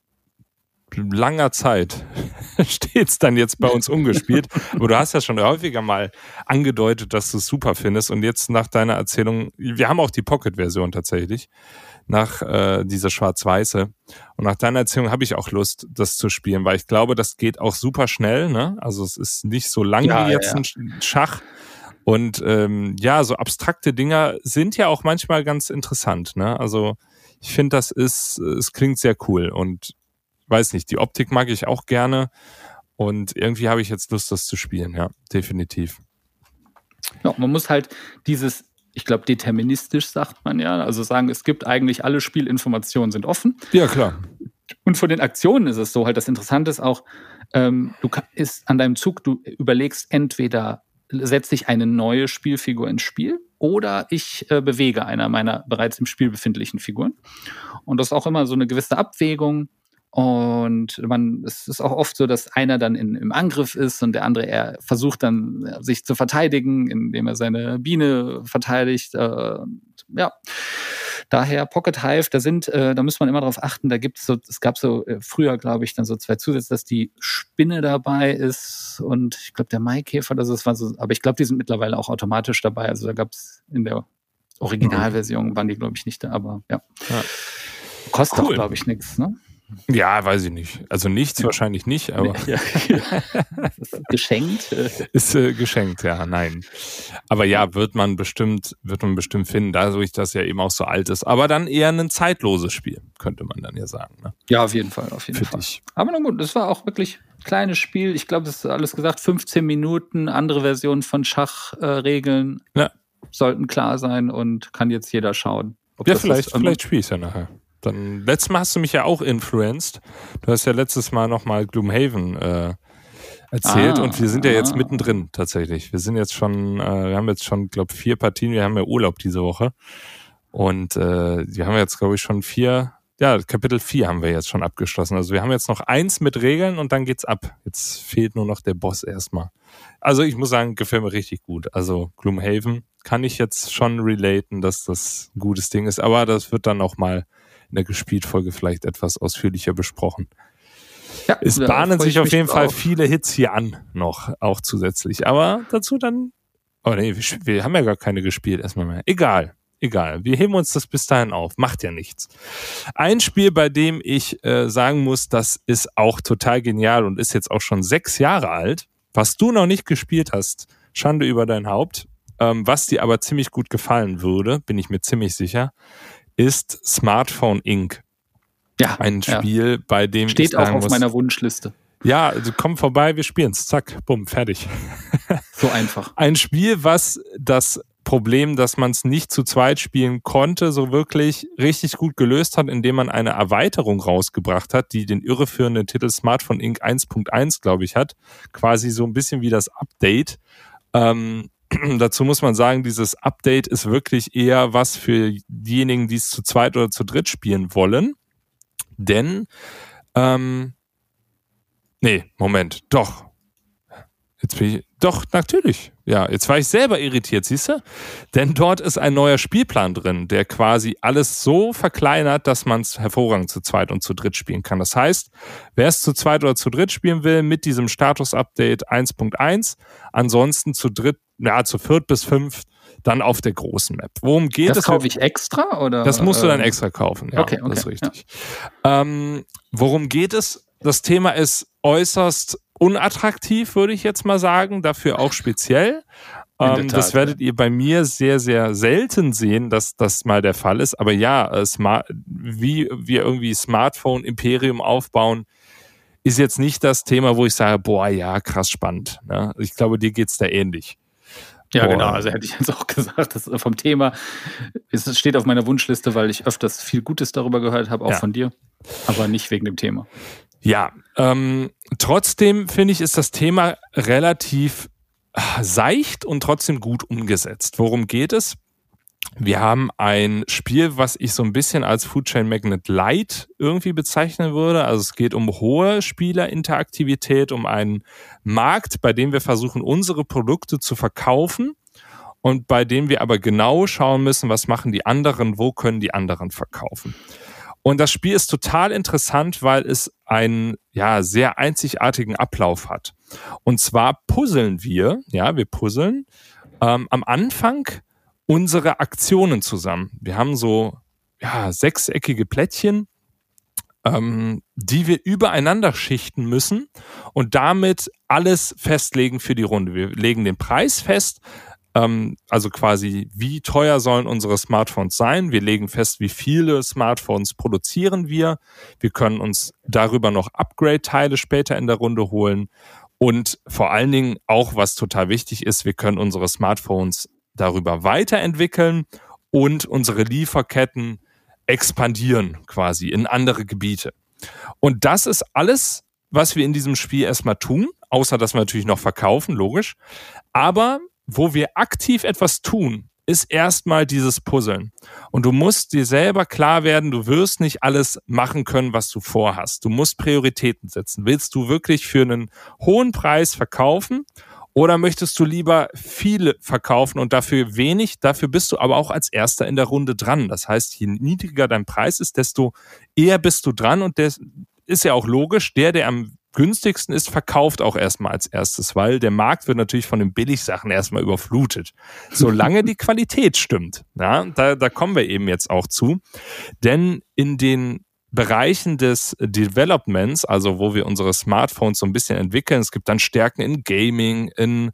langer Zeit steht es dann jetzt bei uns umgespielt. Aber du hast ja schon häufiger mal angedeutet, dass du es super findest und jetzt nach deiner Erzählung, wir haben auch die Pocket-Version tatsächlich, nach äh, dieser schwarz-weiße und nach deiner Erzählung habe ich auch Lust, das zu spielen, weil ich glaube, das geht auch super schnell, ne? Also es ist nicht so lang ja, wie jetzt ja. ein Schach. Und ähm, ja, so abstrakte Dinger sind ja auch manchmal ganz interessant, ne? Also ich finde, das ist, es klingt sehr cool und weiß nicht, die Optik mag ich auch gerne und irgendwie habe ich jetzt Lust, das zu spielen, ja, definitiv. Ja, man muss halt dieses, ich glaube, deterministisch sagt man ja, also sagen, es gibt eigentlich alle Spielinformationen sind offen. Ja, klar. Und von den Aktionen ist es so, halt das Interessante ist auch, ähm, du ist an deinem Zug, du überlegst entweder setze ich eine neue Spielfigur ins Spiel oder ich äh, bewege einer meiner bereits im Spiel befindlichen Figuren. Und das ist auch immer so eine gewisse Abwägung. Und man, es ist auch oft so, dass einer dann in, im Angriff ist und der andere er versucht dann sich zu verteidigen, indem er seine Biene verteidigt. Äh, ja, daher Pocket Hive, da sind, äh, da muss man immer darauf achten, da gibt's so, es gab so äh, früher, glaube ich, dann so zwei Zusätze, dass die Spinne dabei ist und ich glaube der Maikäfer, das ist, war so, aber ich glaube, die sind mittlerweile auch automatisch dabei. Also da gab's in der Originalversion waren die, glaube ich, nicht da, aber ja. ja. Kostet cool. Auch, glaube ich, nichts, ne? Ja, weiß ich nicht. Also nichts ja. wahrscheinlich nicht, aber ja, ja. Ist geschenkt. Ist äh, geschenkt, ja, nein. Aber ja, wird man bestimmt, wird man bestimmt finden, dadurch, dass ja eben auch so alt ist. Aber dann eher ein zeitloses Spiel, könnte man dann ja sagen. Ne? Ja, auf jeden Fall, auf jeden Für Fall. Dich. Aber na gut, das war auch wirklich ein kleines Spiel. Ich glaube, das ist alles gesagt, fünfzehn Minuten, andere Versionen von Schachregeln äh, ja. sollten klar sein und kann jetzt jeder schauen. Ob ja, das vielleicht, was, vielleicht spiele ich es ja nachher. Dann, letztes Mal hast du mich ja auch influenced. Du hast ja letztes Mal nochmal Gloomhaven äh, erzählt ah, und wir sind ja jetzt ah. mittendrin tatsächlich. Wir sind jetzt schon, äh, wir haben jetzt schon, glaube ich, vier Partien. Wir haben ja Urlaub diese Woche und äh, wir haben jetzt, glaube ich, schon vier, ja, Kapitel vier haben wir jetzt schon abgeschlossen. Also wir haben jetzt noch eins mit Regeln und dann geht's ab. Jetzt fehlt nur noch der Boss erstmal. Also ich muss sagen, gefällt mir richtig gut. Also Gloomhaven kann ich jetzt schon relaten, dass das ein gutes Ding ist, aber das wird dann auch mal in der Gespielt-Folge vielleicht etwas ausführlicher besprochen. Ja, es bahnen sich auf jeden Fall auf. viele Hits hier an, noch, auch zusätzlich. Aber dazu dann, oh nee, wir, wir haben ja gar keine gespielt, erstmal mehr. Egal, egal. Wir heben uns das bis dahin auf. Macht ja nichts. Ein Spiel, bei dem ich äh, sagen muss, das ist auch total genial und ist jetzt auch schon sechs Jahre alt. Was du noch nicht gespielt hast, Schande über dein Haupt. Ähm, was dir aber ziemlich gut gefallen würde, bin ich mir ziemlich sicher, ist Smartphone Incorporated. Ja. Ein Spiel, ja. bei dem Steht ich sagen auch auf muss, meiner Wunschliste. Ja, also komm vorbei, wir spielen's. Zack, bumm, fertig. So einfach. Ein Spiel, was das Problem, dass man es nicht zu zweit spielen konnte, so wirklich richtig gut gelöst hat, indem man eine Erweiterung rausgebracht hat, die den irreführenden Titel Smartphone Incorporated eins Punkt eins, glaube ich, hat. Quasi so ein bisschen wie das Update. Ähm, dazu muss man sagen, dieses Update ist wirklich eher was für diejenigen, die es zu zweit oder zu dritt spielen wollen. Denn, ähm, nee, Moment, doch. Jetzt bin ich, doch, natürlich. Ja, jetzt war ich selber irritiert, siehst du? Denn dort ist ein neuer Spielplan drin, der quasi alles so verkleinert, dass man es hervorragend zu zweit und zu dritt spielen kann. Das heißt, wer es zu zweit oder zu dritt spielen will, mit diesem Status-Update eins Punkt eins, ansonsten zu dritt, ja, zu viert bis fünf, dann auf der großen Map. Worum geht es? Das kaufe ich extra, oder? Das musst du dann ähm, extra kaufen, ja, okay, okay, das ist richtig. Ja. Ähm, worum geht es? Das Thema ist äußerst unattraktiv, würde ich jetzt mal sagen, dafür auch speziell. Ähm, Tat, das werdet ja. ihr bei mir sehr, sehr selten sehen, dass das mal der Fall ist. Aber ja, äh, smart, wie wir irgendwie Smartphone-Imperium aufbauen, ist jetzt nicht das Thema, wo ich sage, boah, ja, krass spannend. Ne? Ich glaube, dir geht's da ähnlich. Ja, boah. Genau. Also hätte ich jetzt auch gesagt, das vom Thema, es steht auf meiner Wunschliste, weil ich öfters viel Gutes darüber gehört habe, auch ja. von dir, aber nicht wegen dem Thema. Ja, ähm, trotzdem finde ich, ist das Thema relativ seicht und trotzdem gut umgesetzt. Worum geht es? Wir haben ein Spiel, was ich so ein bisschen als Food Chain Magnate Lite irgendwie bezeichnen würde. Also es geht um hohe Spielerinteraktivität, um einen Markt, bei dem wir versuchen, unsere Produkte zu verkaufen und bei dem wir aber genau schauen müssen, was machen die anderen, wo können die anderen verkaufen. Und das Spiel ist total interessant, weil es einen ja sehr einzigartigen Ablauf hat. Und zwar puzzeln wir, ja, wir puzzeln ähm, am Anfang unsere Aktionen zusammen. Wir haben so ja sechseckige Plättchen, ähm, die wir übereinander schichten müssen und damit alles festlegen für die Runde. Wir legen den Preis fest. Also quasi, wie teuer sollen unsere Smartphones sein? Wir legen fest, wie viele Smartphones produzieren wir. Wir können uns darüber noch Upgrade-Teile später in der Runde holen. Und vor allen Dingen auch, was total wichtig ist, wir können unsere Smartphones darüber weiterentwickeln und unsere Lieferketten expandieren quasi in andere Gebiete. Und das ist alles, was wir in diesem Spiel erstmal tun, außer dass wir natürlich noch verkaufen, logisch. Aber wo wir aktiv etwas tun, ist erstmal dieses Puzzeln. Und du musst dir selber klar werden, du wirst nicht alles machen können, was du vorhast. Du musst Prioritäten setzen. Willst du wirklich für einen hohen Preis verkaufen oder möchtest du lieber viele verkaufen und dafür wenig? Dafür bist du aber auch als Erster in der Runde dran. Das heißt, je niedriger dein Preis ist, desto eher bist du dran. Und das ist ja auch logisch, der, der am günstigsten ist, verkauft auch erstmal als erstes, weil der Markt wird natürlich von den Billigsachen erstmal überflutet. Solange die Qualität stimmt. Ja, da, da kommen wir eben jetzt auch zu. Denn in den Bereichen des Developments, also wo wir unsere Smartphones so ein bisschen entwickeln, es gibt dann Stärken in Gaming, in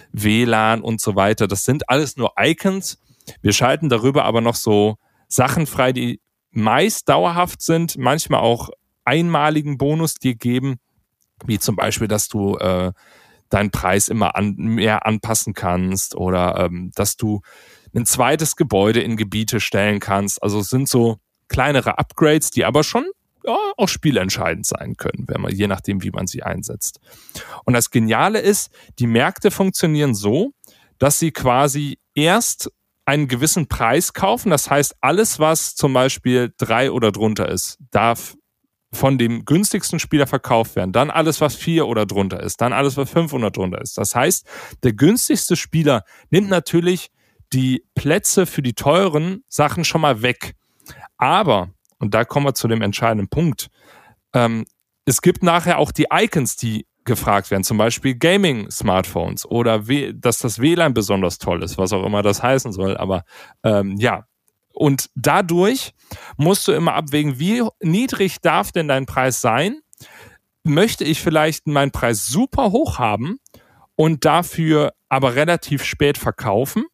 W L A N und so weiter. Das sind alles nur Icons. Wir schalten darüber aber noch so Sachen frei, die meist dauerhaft sind, manchmal auch einmaligen Bonus dir geben, wie zum Beispiel, dass du äh, deinen Preis immer an, mehr anpassen kannst oder ähm, dass du ein zweites Gebäude in Gebiete stellen kannst. Also es sind so kleinere Upgrades, die aber schon ja, auch spielentscheidend sein können, wenn man, je nachdem, wie man sie einsetzt. Und das Geniale ist, die Märkte funktionieren so, dass sie quasi erst einen gewissen Preis kaufen. Das heißt, alles, was zum Beispiel drei oder drunter ist, darf von dem günstigsten Spieler verkauft werden. Dann alles, was vier oder drunter ist. Dann alles, was fünf oder drunter ist. Das heißt, der günstigste Spieler nimmt natürlich die Plätze für die teuren Sachen schon mal weg. Aber, und da kommen wir zu dem entscheidenden Punkt, ähm, es gibt nachher auch die Icons, die gefragt werden. Zum Beispiel Gaming-Smartphones oder w- dass das W L A N besonders toll ist, was auch immer das heißen soll. Aber ähm, ja, und dadurch musst du immer abwägen, wie niedrig darf denn dein Preis sein? Möchte ich vielleicht meinen Preis super hoch haben und dafür aber relativ spät verkaufen?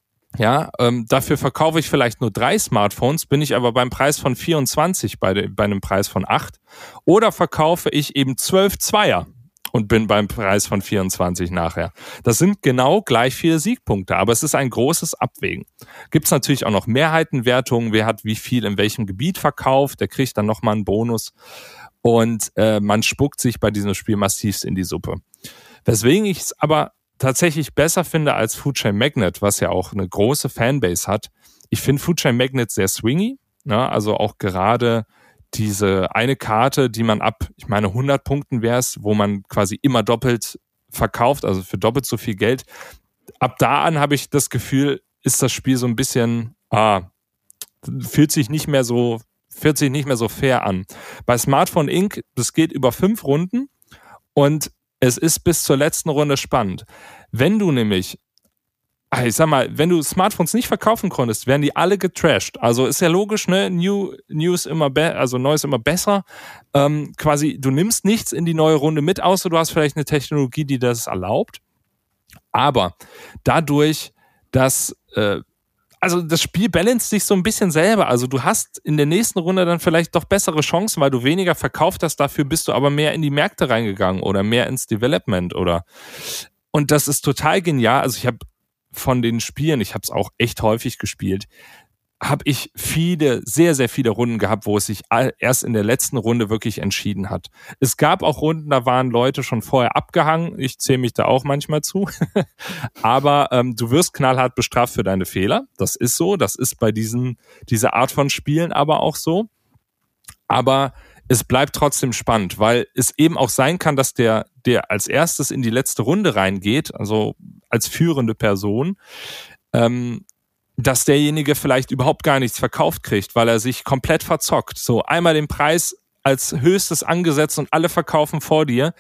Ja, ähm, dafür verkaufe ich vielleicht nur drei Smartphones, bin ich aber beim Preis von vierundzwanzig bei, de, bei einem Preis von acht. Oder verkaufe ich eben zwölf Zweier und bin beim Preis von vierundzwanzig nachher. Das sind genau gleich viele Siegpunkte, aber es ist ein großes Abwägen. Gibt es natürlich auch noch Mehrheitenwertungen, wer hat wie viel in welchem Gebiet verkauft, der kriegt dann nochmal einen Bonus und äh, man spuckt sich bei diesem Spiel massivst in die Suppe. Weswegen ich es aber tatsächlich besser finde als Food Chain Magnate, was ja auch eine große Fanbase hat. Ich finde Food Chain Magnate sehr swingy, ne? Also auch gerade diese eine Karte, die man ab, ich meine hundert Punkten wäre es, wo man quasi immer doppelt verkauft, also für doppelt so viel Geld. Ab da an habe ich das Gefühl, ist das Spiel so ein bisschen, ah, fühlt sich nicht mehr so, fühlt sich nicht mehr so fair an. Bei Smartphone Incorporated, das geht über fünf Runden und es ist bis zur letzten Runde spannend. Wenn du nämlich, ich sag mal, wenn du Smartphones nicht verkaufen konntest, werden die alle getrashed. Also ist ja logisch, ne? New News immer be- also Neues immer besser. Ähm, quasi, du nimmst nichts in die neue Runde mit, außer du hast vielleicht eine Technologie, die das erlaubt. Aber dadurch, dass äh, also das Spiel balanced sich so ein bisschen selber. Also du hast in der nächsten Runde dann vielleicht doch bessere Chancen, weil du weniger verkauft hast. Dafür bist du aber mehr in die Märkte reingegangen oder mehr ins Development oder. Und das ist total genial. Also ich habe von den Spielen, ich habe es auch echt häufig gespielt, habe ich viele, sehr, sehr viele Runden gehabt, wo es sich erst in der letzten Runde wirklich entschieden hat. Es gab auch Runden, da waren Leute schon vorher abgehangen. Ich zähle mich da auch manchmal zu. Aber ähm, du wirst knallhart bestraft für deine Fehler. Das ist so. Das ist bei diesen dieser Art von Spielen aber auch so. Aber es bleibt trotzdem spannend, weil es eben auch sein kann, dass der, der als erstes in die letzte Runde reingeht, also als führende Person, ähm, dass derjenige vielleicht überhaupt gar nichts verkauft kriegt, weil er sich komplett verzockt. So einmal den Preis als höchstes angesetzt und alle verkaufen vor dir.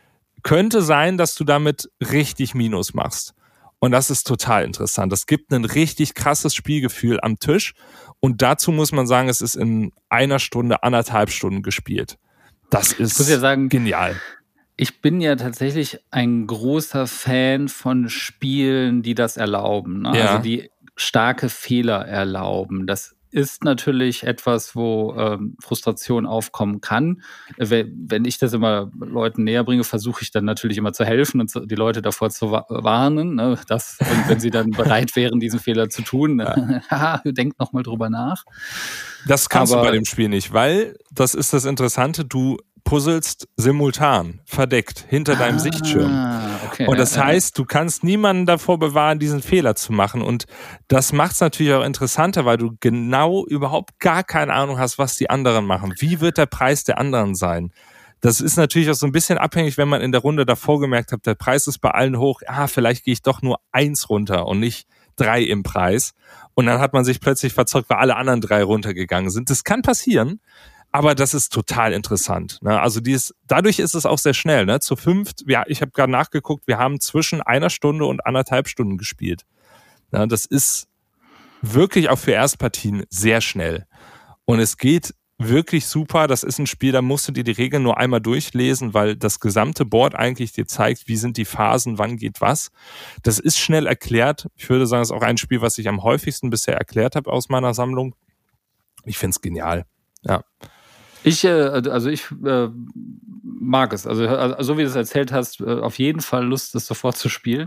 Könnte sein, dass du damit richtig Minus machst. Und das ist total interessant. Das gibt ein richtig krasses Spielgefühl am Tisch. Und dazu muss man sagen, es ist in einer Stunde, anderthalb Stunden gespielt. Das ist ich muss ja sagen, genial. Ich bin ja tatsächlich ein großer Fan von Spielen, die das erlauben. Ne? Ja. Also die starke Fehler erlauben. Das ist natürlich etwas, wo ähm, Frustration aufkommen kann. Wenn ich das immer Leuten näher bringe, versuche ich dann natürlich immer zu helfen und die Leute davor zu warnen, ne? Das, und wenn sie dann bereit wären, diesen Fehler zu tun, haha, denkt nochmal drüber nach. Das kannst Aber du bei dem Spiel nicht, weil, das ist das Interessante, du puzzelst simultan, verdeckt, hinter deinem ah, Sichtschirm. Okay, und das ja, heißt, du kannst niemanden davor bewahren, diesen Fehler zu machen. Und das macht es natürlich auch interessanter, weil du genau überhaupt gar keine Ahnung hast, was die anderen machen. Wie wird der Preis der anderen sein? Das ist natürlich auch so ein bisschen abhängig, wenn man in der Runde davor gemerkt hat, der Preis ist bei allen hoch. Ah, vielleicht gehe ich doch nur eins runter und nicht drei im Preis. Und dann hat man sich plötzlich verzockt, weil alle anderen drei runtergegangen sind. Das kann passieren. Aber das ist total interessant. Ne? Also dies, dadurch ist es auch sehr schnell. Ne? Zu fünft, ja, ich habe gerade nachgeguckt, wir haben zwischen einer Stunde und anderthalb Stunden gespielt. Ne? Das ist wirklich auch für Erstpartien sehr schnell. Und es geht wirklich super. Das ist ein Spiel, da musst du dir die Regeln nur einmal durchlesen, weil das gesamte Board eigentlich dir zeigt, wie sind die Phasen, wann geht was. Das ist schnell erklärt. Ich würde sagen, es ist auch ein Spiel, was ich am häufigsten bisher erklärt habe aus meiner Sammlung. Ich finde es genial. Ja. Ich, äh, also ich äh, mag es. Also, also so wie du es erzählt hast, äh, auf jeden Fall Lust, das sofort zu spielen.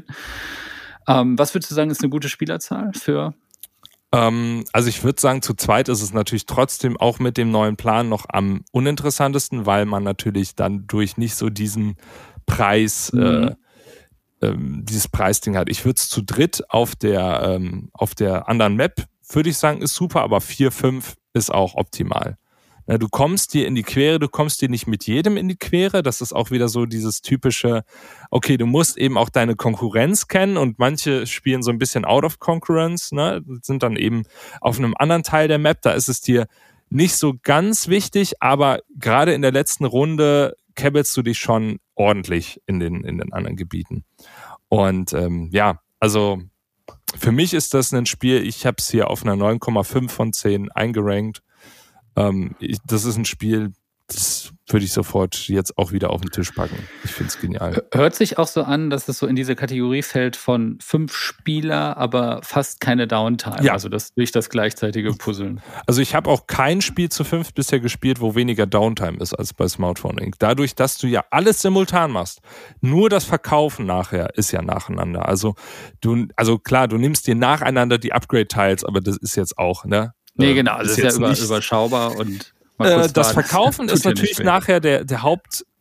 Ähm, was würdest du sagen, ist eine gute Spielerzahl für? Ähm, also ich würde sagen, zu zweit ist es natürlich trotzdem auch mit dem neuen Plan noch am uninteressantesten, weil man natürlich dann durch nicht so diesen Preis, mhm. äh, ähm, dieses Preisding hat. Ich würde es zu dritt auf der ähm, auf der anderen Map, würde ich sagen, ist super, aber vier, fünf ist auch optimal. Na, du kommst dir in die Quere, du kommst dir nicht mit jedem in die Quere. Das ist auch wieder so dieses typische, okay, du musst eben auch deine Konkurrenz kennen und manche spielen so ein bisschen out of concurrence, ne, sind dann eben auf einem anderen Teil der Map. Da ist es dir nicht so ganz wichtig, aber gerade in der letzten Runde käbbelst du dich schon ordentlich in den, in den anderen Gebieten. Und ähm, ja, also für mich ist das ein Spiel, ich habe es hier auf einer neun Komma fünf von zehn eingerankt. Ähm, ich, das ist ein Spiel, das würde ich sofort jetzt auch wieder auf den Tisch packen. Ich finde es genial. Hört sich auch so an, dass es so in diese Kategorie fällt von fünf Spieler, aber fast keine Downtime. Ja. Also das durch das gleichzeitige Puzzeln. Also ich habe auch kein Spiel zu fünf bisher gespielt, wo weniger Downtime ist als bei Smartphone Incorporated. Dadurch, dass du ja alles simultan machst. Nur das Verkaufen nachher ist ja nacheinander. Also du, also klar, du nimmst dir nacheinander die Upgrade-Tiles, aber das ist jetzt auch, ne? Nee, genau, das ist, ist ja über, nicht, überschaubar und äh, das Verkaufen ist natürlich nachher der, der Haupt,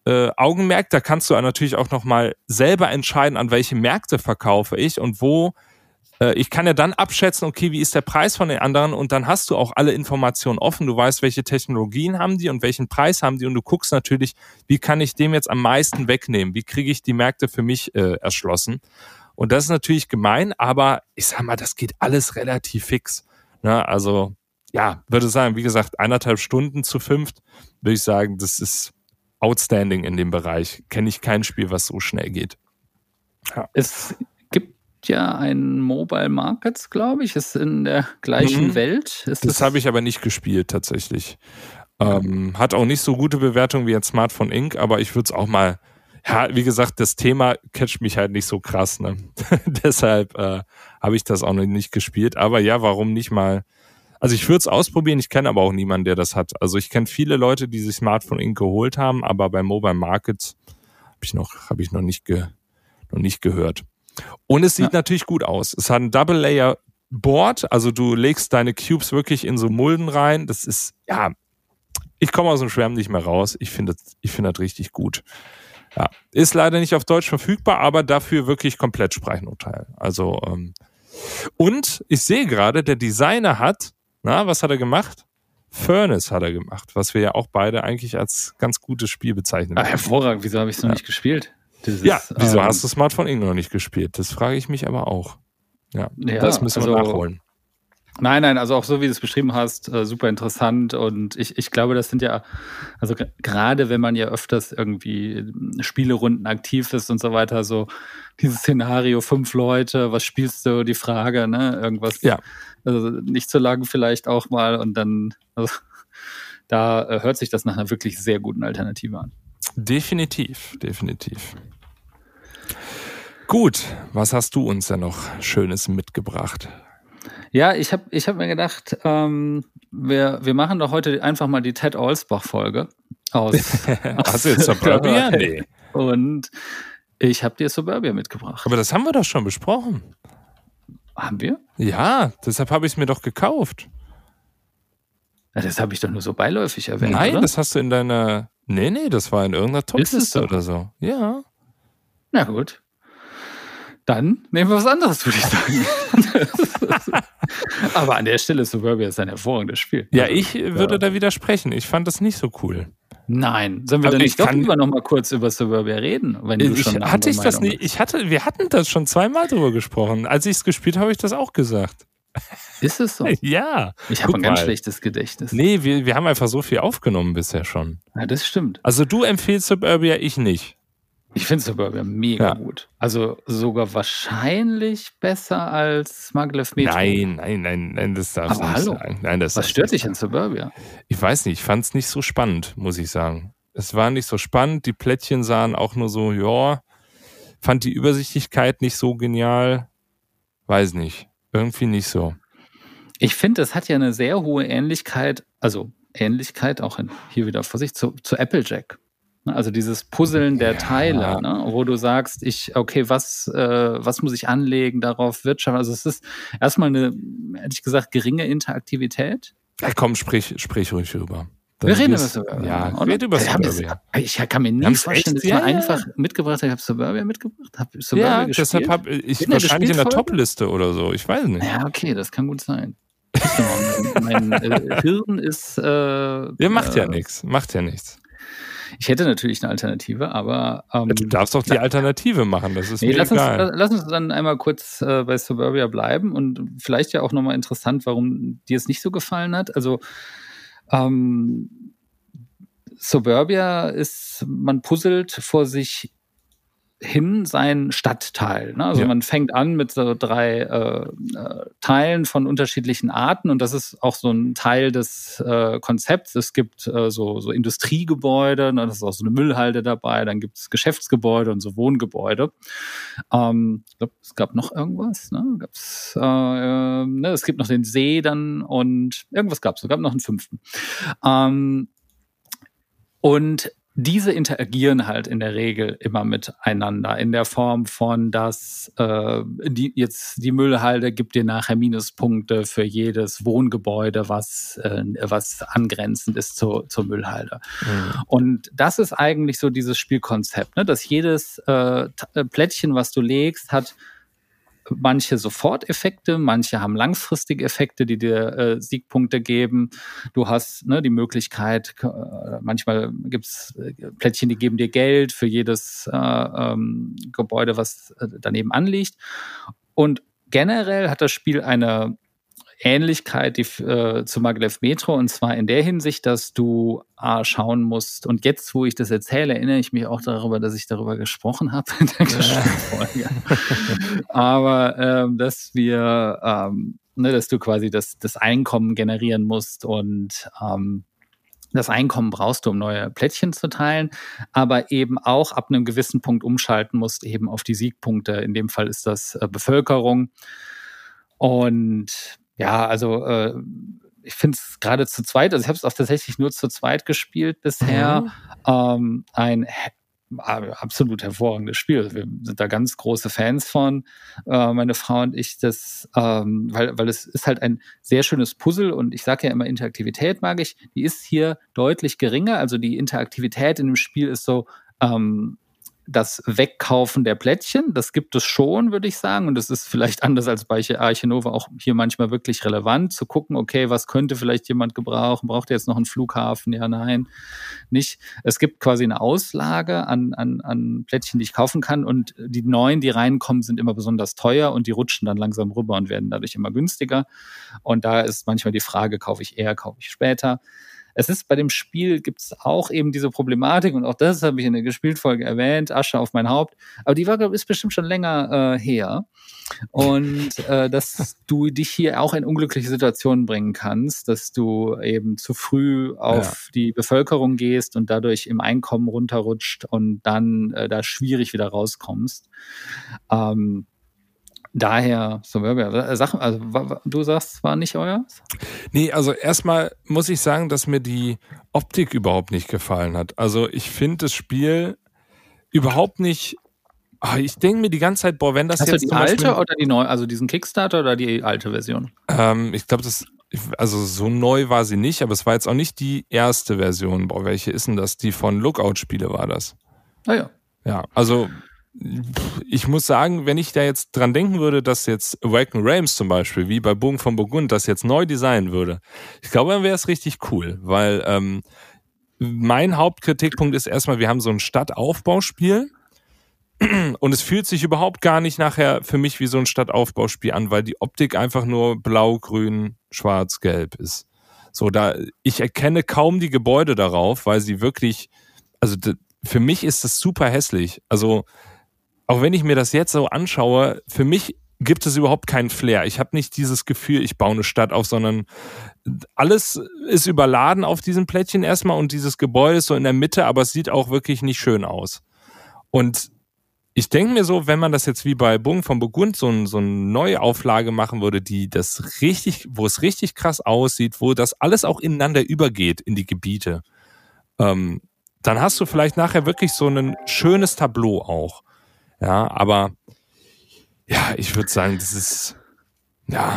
äh, Augenmerk. Da kannst du natürlich auch nochmal selber entscheiden, an welche Märkte verkaufe ich und wo. Äh, ich kann ja dann abschätzen, okay, wie ist der Preis von den anderen und dann hast du auch alle Informationen offen. Du weißt, welche Technologien haben die und welchen Preis haben die und du guckst natürlich, wie kann ich dem jetzt am meisten wegnehmen? Wie kriege ich die Märkte für mich äh, erschlossen? Und das ist natürlich gemein, aber ich sag mal, das geht alles relativ fix. Ne? Also ja, würde sagen, wie gesagt, eineinhalb Stunden zu fünft, würde ich sagen, das ist outstanding in dem Bereich. Kenne ich kein Spiel, was so schnell geht. Ja. Es gibt ja ein Mobile Markets, glaube ich, ist in der gleichen mhm. Welt. Ist das das habe ich aber nicht gespielt tatsächlich. Ähm, hat auch nicht so gute Bewertungen wie jetzt Smartphone Incorporated, aber ich würde es auch mal, ja, wie gesagt, das Thema catcht mich halt nicht so krass. Ne? Deshalb äh, habe ich das auch noch nicht gespielt. Aber ja, warum nicht mal? Also ich würde es ausprobieren, ich kenne aber auch niemanden, der das hat. Also ich kenne viele Leute, die sich Smartphone Incorporated geholt haben, aber bei Mobile Markets habe ich noch, habe ich noch nicht, ge, noch nicht gehört. Und es sieht ja. natürlich gut aus. Es hat ein Double-Layer-Board, also du legst deine Cubes wirklich in so Mulden rein. Das ist, ja, ich komme aus dem Schwärmen nicht mehr raus. Ich finde das, ich finde das richtig gut. Ja, ist leider nicht auf Deutsch verfügbar, aber dafür wirklich komplett Speichenurteil. Also, ähm, und ich sehe gerade, der Designer hat, na, was hat er gemacht? Furnace hat er gemacht, was wir ja auch beide eigentlich als ganz gutes Spiel bezeichnen. Ah, hervorragend, wieso habe ich es noch ja. nicht gespielt? Dieses, ja, wieso ähm, hast du Smartphone Incorporated noch nicht gespielt? Das frage ich mich aber auch. Ja, ja das müssen wir also, nachholen. Nein, nein, also auch so, wie du es beschrieben hast, äh, super interessant und ich, ich glaube, das sind ja, also g- gerade wenn man ja öfters irgendwie Spielerunden aktiv ist und so weiter, so dieses Szenario, fünf Leute, was spielst du, die Frage, ne, irgendwas, ja. also nicht so lang vielleicht auch mal und dann, also, da äh, hört sich das nach einer wirklich sehr guten Alternative an. Definitiv, definitiv. Gut, was hast du uns denn noch Schönes mitgebracht? Ja, ich habe ich hab mir gedacht, ähm, wir, wir machen doch heute einfach mal die Ted Alsbach-Folge aus. Hast du jetzt Suburbia? Nee. Und ich habe dir Suburbia mitgebracht. Aber das haben wir doch schon besprochen. Haben wir? Ja, deshalb habe ich es mir doch gekauft. Ja, das habe ich doch nur so beiläufig erwähnt, Nein, oder? das hast du in deiner... Nee, nee, das war in irgendeiner Topliste oder so. Ja. Na gut. Dann nehmen wir was anderes, würde ich sagen. Aber an der Stelle, Suburbia ist ein hervorragendes Spiel. Ja, ich würde ja. da widersprechen. Ich fand das nicht so cool. Nein, sollen wir also dann nicht doch lieber noch mal kurz über Suburbia reden? Wenn du ich, schon hatte ich das nicht? Ich hatte, wir hatten das schon zweimal drüber gesprochen. Als ich es gespielt habe, habe ich das auch gesagt. Ist es so? Ja. Ich habe ein ganz schlechtes Gedächtnis. Nee, wir, wir haben einfach so viel aufgenommen bisher schon. Ja, das stimmt. Also du empfiehlst Suburbia, ich nicht. Ich finde Suburbia mega ja. gut. Also sogar wahrscheinlich besser als Maglev Metro. Nein, nein, nein, nein, das darfst du nicht hallo. sagen. Nein, das Was stört dich an Suburbia? Ich weiß nicht, ich fand es nicht so spannend, muss ich sagen. Es war nicht so spannend, die Plättchen sahen auch nur so, ja, fand die Übersichtlichkeit nicht so genial. Weiß nicht, irgendwie nicht so. Ich finde, es hat ja eine sehr hohe Ähnlichkeit, also Ähnlichkeit auch in, hier wieder Vorsicht, zu, zu Applejack. Also dieses Puzzeln der ja. Teile, ne, wo du sagst, ich, okay, was, äh, was muss ich anlegen, darauf wirtschaften. Also es ist erstmal eine, ehrlich gesagt, geringe Interaktivität. Ja, komm, sprich, sprich ruhig rüber. Dann wir reden über Suburbia. Ja, wir reden über Suburbia. Ich kann mir nie vorstellen, dass ich mal einfach mitgebracht habe. Ich habe Suburbia mitgebracht. Hab Suburbia ja, gespielt. deshalb habe ich wahrscheinlich in der Top-Liste oder so. Ich weiß nicht. Ja, okay, das kann gut sein. mein mein äh, Hirn ist... Äh, ja, macht ja äh, nichts. Macht ja nichts. Ich hätte natürlich eine Alternative, aber... Ähm, du darfst doch die Alternative machen, das ist nee, mir lass egal. Uns, lass uns dann einmal kurz äh, bei Suburbia bleiben und vielleicht ja auch nochmal interessant, warum dir es nicht so gefallen hat. Also ähm, Suburbia ist, man puzzelt vor sich hin sein Stadtteil. Ne? Also ja. man fängt an mit so drei äh, äh, Teilen von unterschiedlichen Arten und das ist auch so ein Teil des äh, Konzepts. Es gibt äh, so, so Industriegebäude, ne? Das ist auch so eine Müllhalde dabei, dann gibt es Geschäftsgebäude und so Wohngebäude. Ähm, ich glaube, es gab noch irgendwas. Ne? Gab's, äh, äh, ne? Es gibt noch den See dann und irgendwas gab es. Es gab noch einen fünften. Ähm, und diese interagieren halt in der Regel immer miteinander in der Form von, dass äh, die, jetzt die Müllhalde gibt dir nachher Minuspunkte für jedes Wohngebäude, was, äh, was angrenzend ist zu, zur Müllhalde. Mhm. Und das ist eigentlich so dieses Spielkonzept, ne? Dass jedes äh, Plättchen, was du legst, hat manche Soforteffekte, manche haben langfristige Effekte, die dir äh, Siegpunkte geben. Du hast ne, die Möglichkeit, äh, manchmal gibt es Plättchen, die geben dir Geld für jedes äh, ähm, Gebäude, was äh, daneben anliegt. Und generell hat das Spiel eine Ähnlichkeit die, äh, zu Maglev Metro, und zwar in der Hinsicht, dass du äh, schauen musst, und jetzt, wo ich das erzähle, erinnere ich mich auch darüber, dass ich darüber gesprochen habe in der Folge. Aber ähm, dass wir, ähm, ne, dass du quasi das, das Einkommen generieren musst, und ähm, das Einkommen brauchst du, um neue Plättchen zu teilen, aber eben auch ab einem gewissen Punkt umschalten musst, eben auf die Siegpunkte. In dem Fall ist das äh, Bevölkerung. Und ja, also äh, ich finde es gerade zu zweit, also ich habe es auch tatsächlich nur zu zweit gespielt bisher, mhm. ähm, ein absolut hervorragendes Spiel. Wir sind da ganz große Fans von, äh, meine Frau und ich, das, ähm, weil, weil es ist halt ein sehr schönes Puzzle, und ich sage ja immer, Interaktivität mag ich, die ist hier deutlich geringer, also die Interaktivität in dem Spiel ist so, ähm, das Wegkaufen der Plättchen, das gibt es schon, würde ich sagen. Und das ist vielleicht anders als bei Arche Nova auch hier manchmal wirklich relevant, zu gucken, okay, was könnte vielleicht jemand gebrauchen? Braucht er jetzt noch einen Flughafen? Ja, nein, nicht. Es gibt quasi eine Auslage an, an, an Plättchen, die ich kaufen kann. Und die neuen, die reinkommen, sind immer besonders teuer, und die rutschen dann langsam rüber und werden dadurch immer günstiger. Und da ist manchmal die Frage, kaufe ich eher, kaufe ich später? Es ist bei dem Spiel, gibt es auch eben diese Problematik, und auch das habe ich in der Gespieltfolge erwähnt, Asche auf mein Haupt, aber die war, glaube ich, ist bestimmt schon länger äh, her, und äh, dass du dich hier auch in unglückliche Situationen bringen kannst, dass du eben zu früh auf ja. die Bevölkerung gehst und dadurch im Einkommen runterrutscht und dann äh, da schwierig wieder rauskommst. Ähm, Daher, so, Sachen, also du sagst, es war nicht euer? Nee, also erstmal muss ich sagen, dass mir die Optik überhaupt nicht gefallen hat. Also ich finde das Spiel überhaupt nicht, ach, ich denke mir die ganze Zeit, boah, wenn das Hast jetzt... Hast du die alte Beispiel, oder die neue, also diesen Kickstarter oder die alte Version? Ähm, ich glaube, das, also so neu war sie nicht, aber es war jetzt auch nicht die erste Version. Boah, welche ist denn das? Die von Lookout-Spiele war das. Ah ja. Ja, also... Ich muss sagen, wenn ich da jetzt dran denken würde, dass jetzt Awaken Realms zum Beispiel, wie bei Bogen von Burgund, das jetzt neu designen würde, ich glaube, dann wäre es richtig cool, weil ähm, mein Hauptkritikpunkt ist erstmal, wir haben so ein Stadtaufbauspiel und es fühlt sich überhaupt gar nicht nachher für mich wie so ein Stadtaufbauspiel an, weil die Optik einfach nur blau, grün, schwarz, gelb ist. So, da ich erkenne kaum die Gebäude darauf, weil sie wirklich, also d- für mich ist das super hässlich. Also auch wenn ich mir das jetzt so anschaue, für mich gibt es überhaupt keinen Flair. Ich habe nicht dieses Gefühl, ich baue eine Stadt auf, sondern alles ist überladen auf diesem Plättchen erstmal, und dieses Gebäude ist so in der Mitte, aber es sieht auch wirklich nicht schön aus. Und ich denke mir so, wenn man das jetzt wie bei Bogen von Burgund so, ein, so eine Neuauflage machen würde, die das richtig, wo es richtig krass aussieht, wo das alles auch ineinander übergeht in die Gebiete, ähm, dann hast du vielleicht nachher wirklich so ein schönes Tableau auch. Ja, aber ja, ich würde sagen, das ist, ja.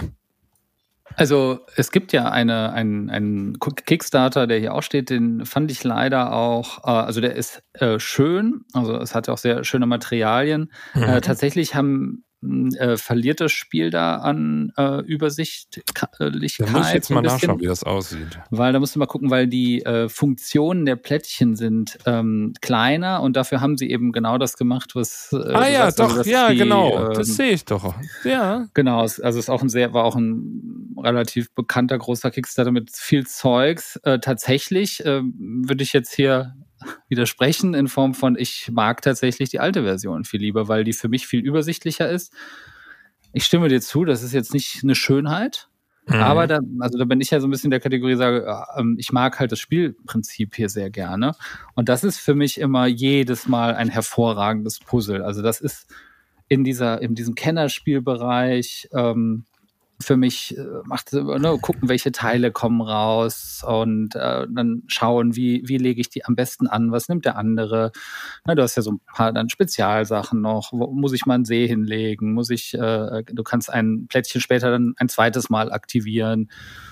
Also es gibt ja eine, einen, einen Kickstarter, der hier auch steht, den fand ich leider auch, äh, also der ist äh, schön, also es hat auch sehr schöne Materialien. Mhm. Äh, tatsächlich haben Äh, verliert das Spiel da an äh, Übersichtlichkeit. Da muss ich jetzt mal nachschauen, wie das aussieht. Weil da musst du mal gucken, weil die äh, Funktionen der Plättchen sind ähm, kleiner, und dafür haben sie eben genau das gemacht, was äh, Ah ja, sagst, doch, also, ja, die, genau, äh, das sehe ich doch. Ja. Genau, also es ist auch ein sehr, war auch ein relativ bekannter großer Kickstarter mit viel Zeugs. Äh, tatsächlich äh, würde ich jetzt hier widersprechen in Form von, ich mag tatsächlich die alte Version viel lieber, weil die für mich viel übersichtlicher ist. Ich stimme dir zu, das ist jetzt nicht eine Schönheit, mhm. aber da, also da bin ich ja so ein bisschen der Kategorie, sage, ich mag halt das Spielprinzip hier sehr gerne, und das ist für mich immer jedes Mal ein hervorragendes Puzzle. Also das ist in dieser, in diesem Kennerspielbereich, ähm, für mich äh, macht ne, gucken, welche Teile kommen raus und äh, dann schauen, wie, wie lege ich die am besten an, was nimmt der andere. Na, du hast ja so ein paar dann Spezialsachen noch. Wo, muss ich mal einen See hinlegen? Muss ich, äh, du kannst ein Plättchen später dann ein zweites Mal aktivieren.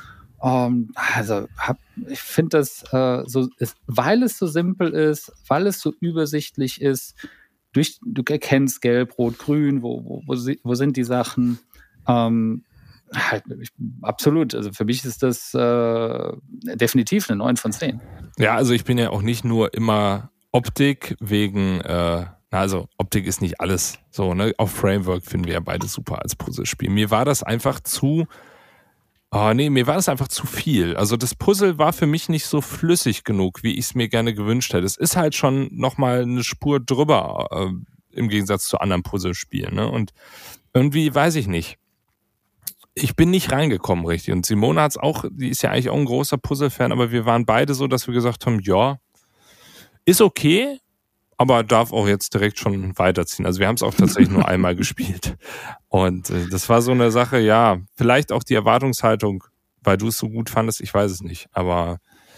Um, also hab, ich finde das äh, so, ist, weil es so simpel ist, weil es so übersichtlich ist, durch, du erkennst Gelb, Rot, Grün, wo, wo, wo, wo sind die Sachen. Ähm, Halt, ich, absolut. Also für mich ist das äh, definitiv eine neun von zehn. Ja, also ich bin ja auch nicht nur immer Optik wegen, äh, also Optik ist nicht alles so, ne? Auch Framework finden wir ja beide super als Puzzlespiel. Mir war das einfach zu, oh nee, mir war das einfach zu viel. Also das Puzzle war für mich nicht so flüssig genug, wie ich es mir gerne gewünscht hätte. Es ist halt schon nochmal eine Spur drüber, äh, im Gegensatz zu anderen Puzzlespielen, ne? Und irgendwie weiß ich nicht. Ich bin nicht reingekommen, richtig. Und Simone hat's auch, die ist ja eigentlich auch ein großer Puzzle-Fan, aber wir waren beide so, dass wir gesagt haben, ja, ist okay, aber darf auch jetzt direkt schon weiterziehen. Also wir haben es auch tatsächlich nur einmal gespielt. Und äh, das war so eine Sache, ja, vielleicht auch die Erwartungshaltung, weil du es so gut fandest, ich weiß es nicht. Aber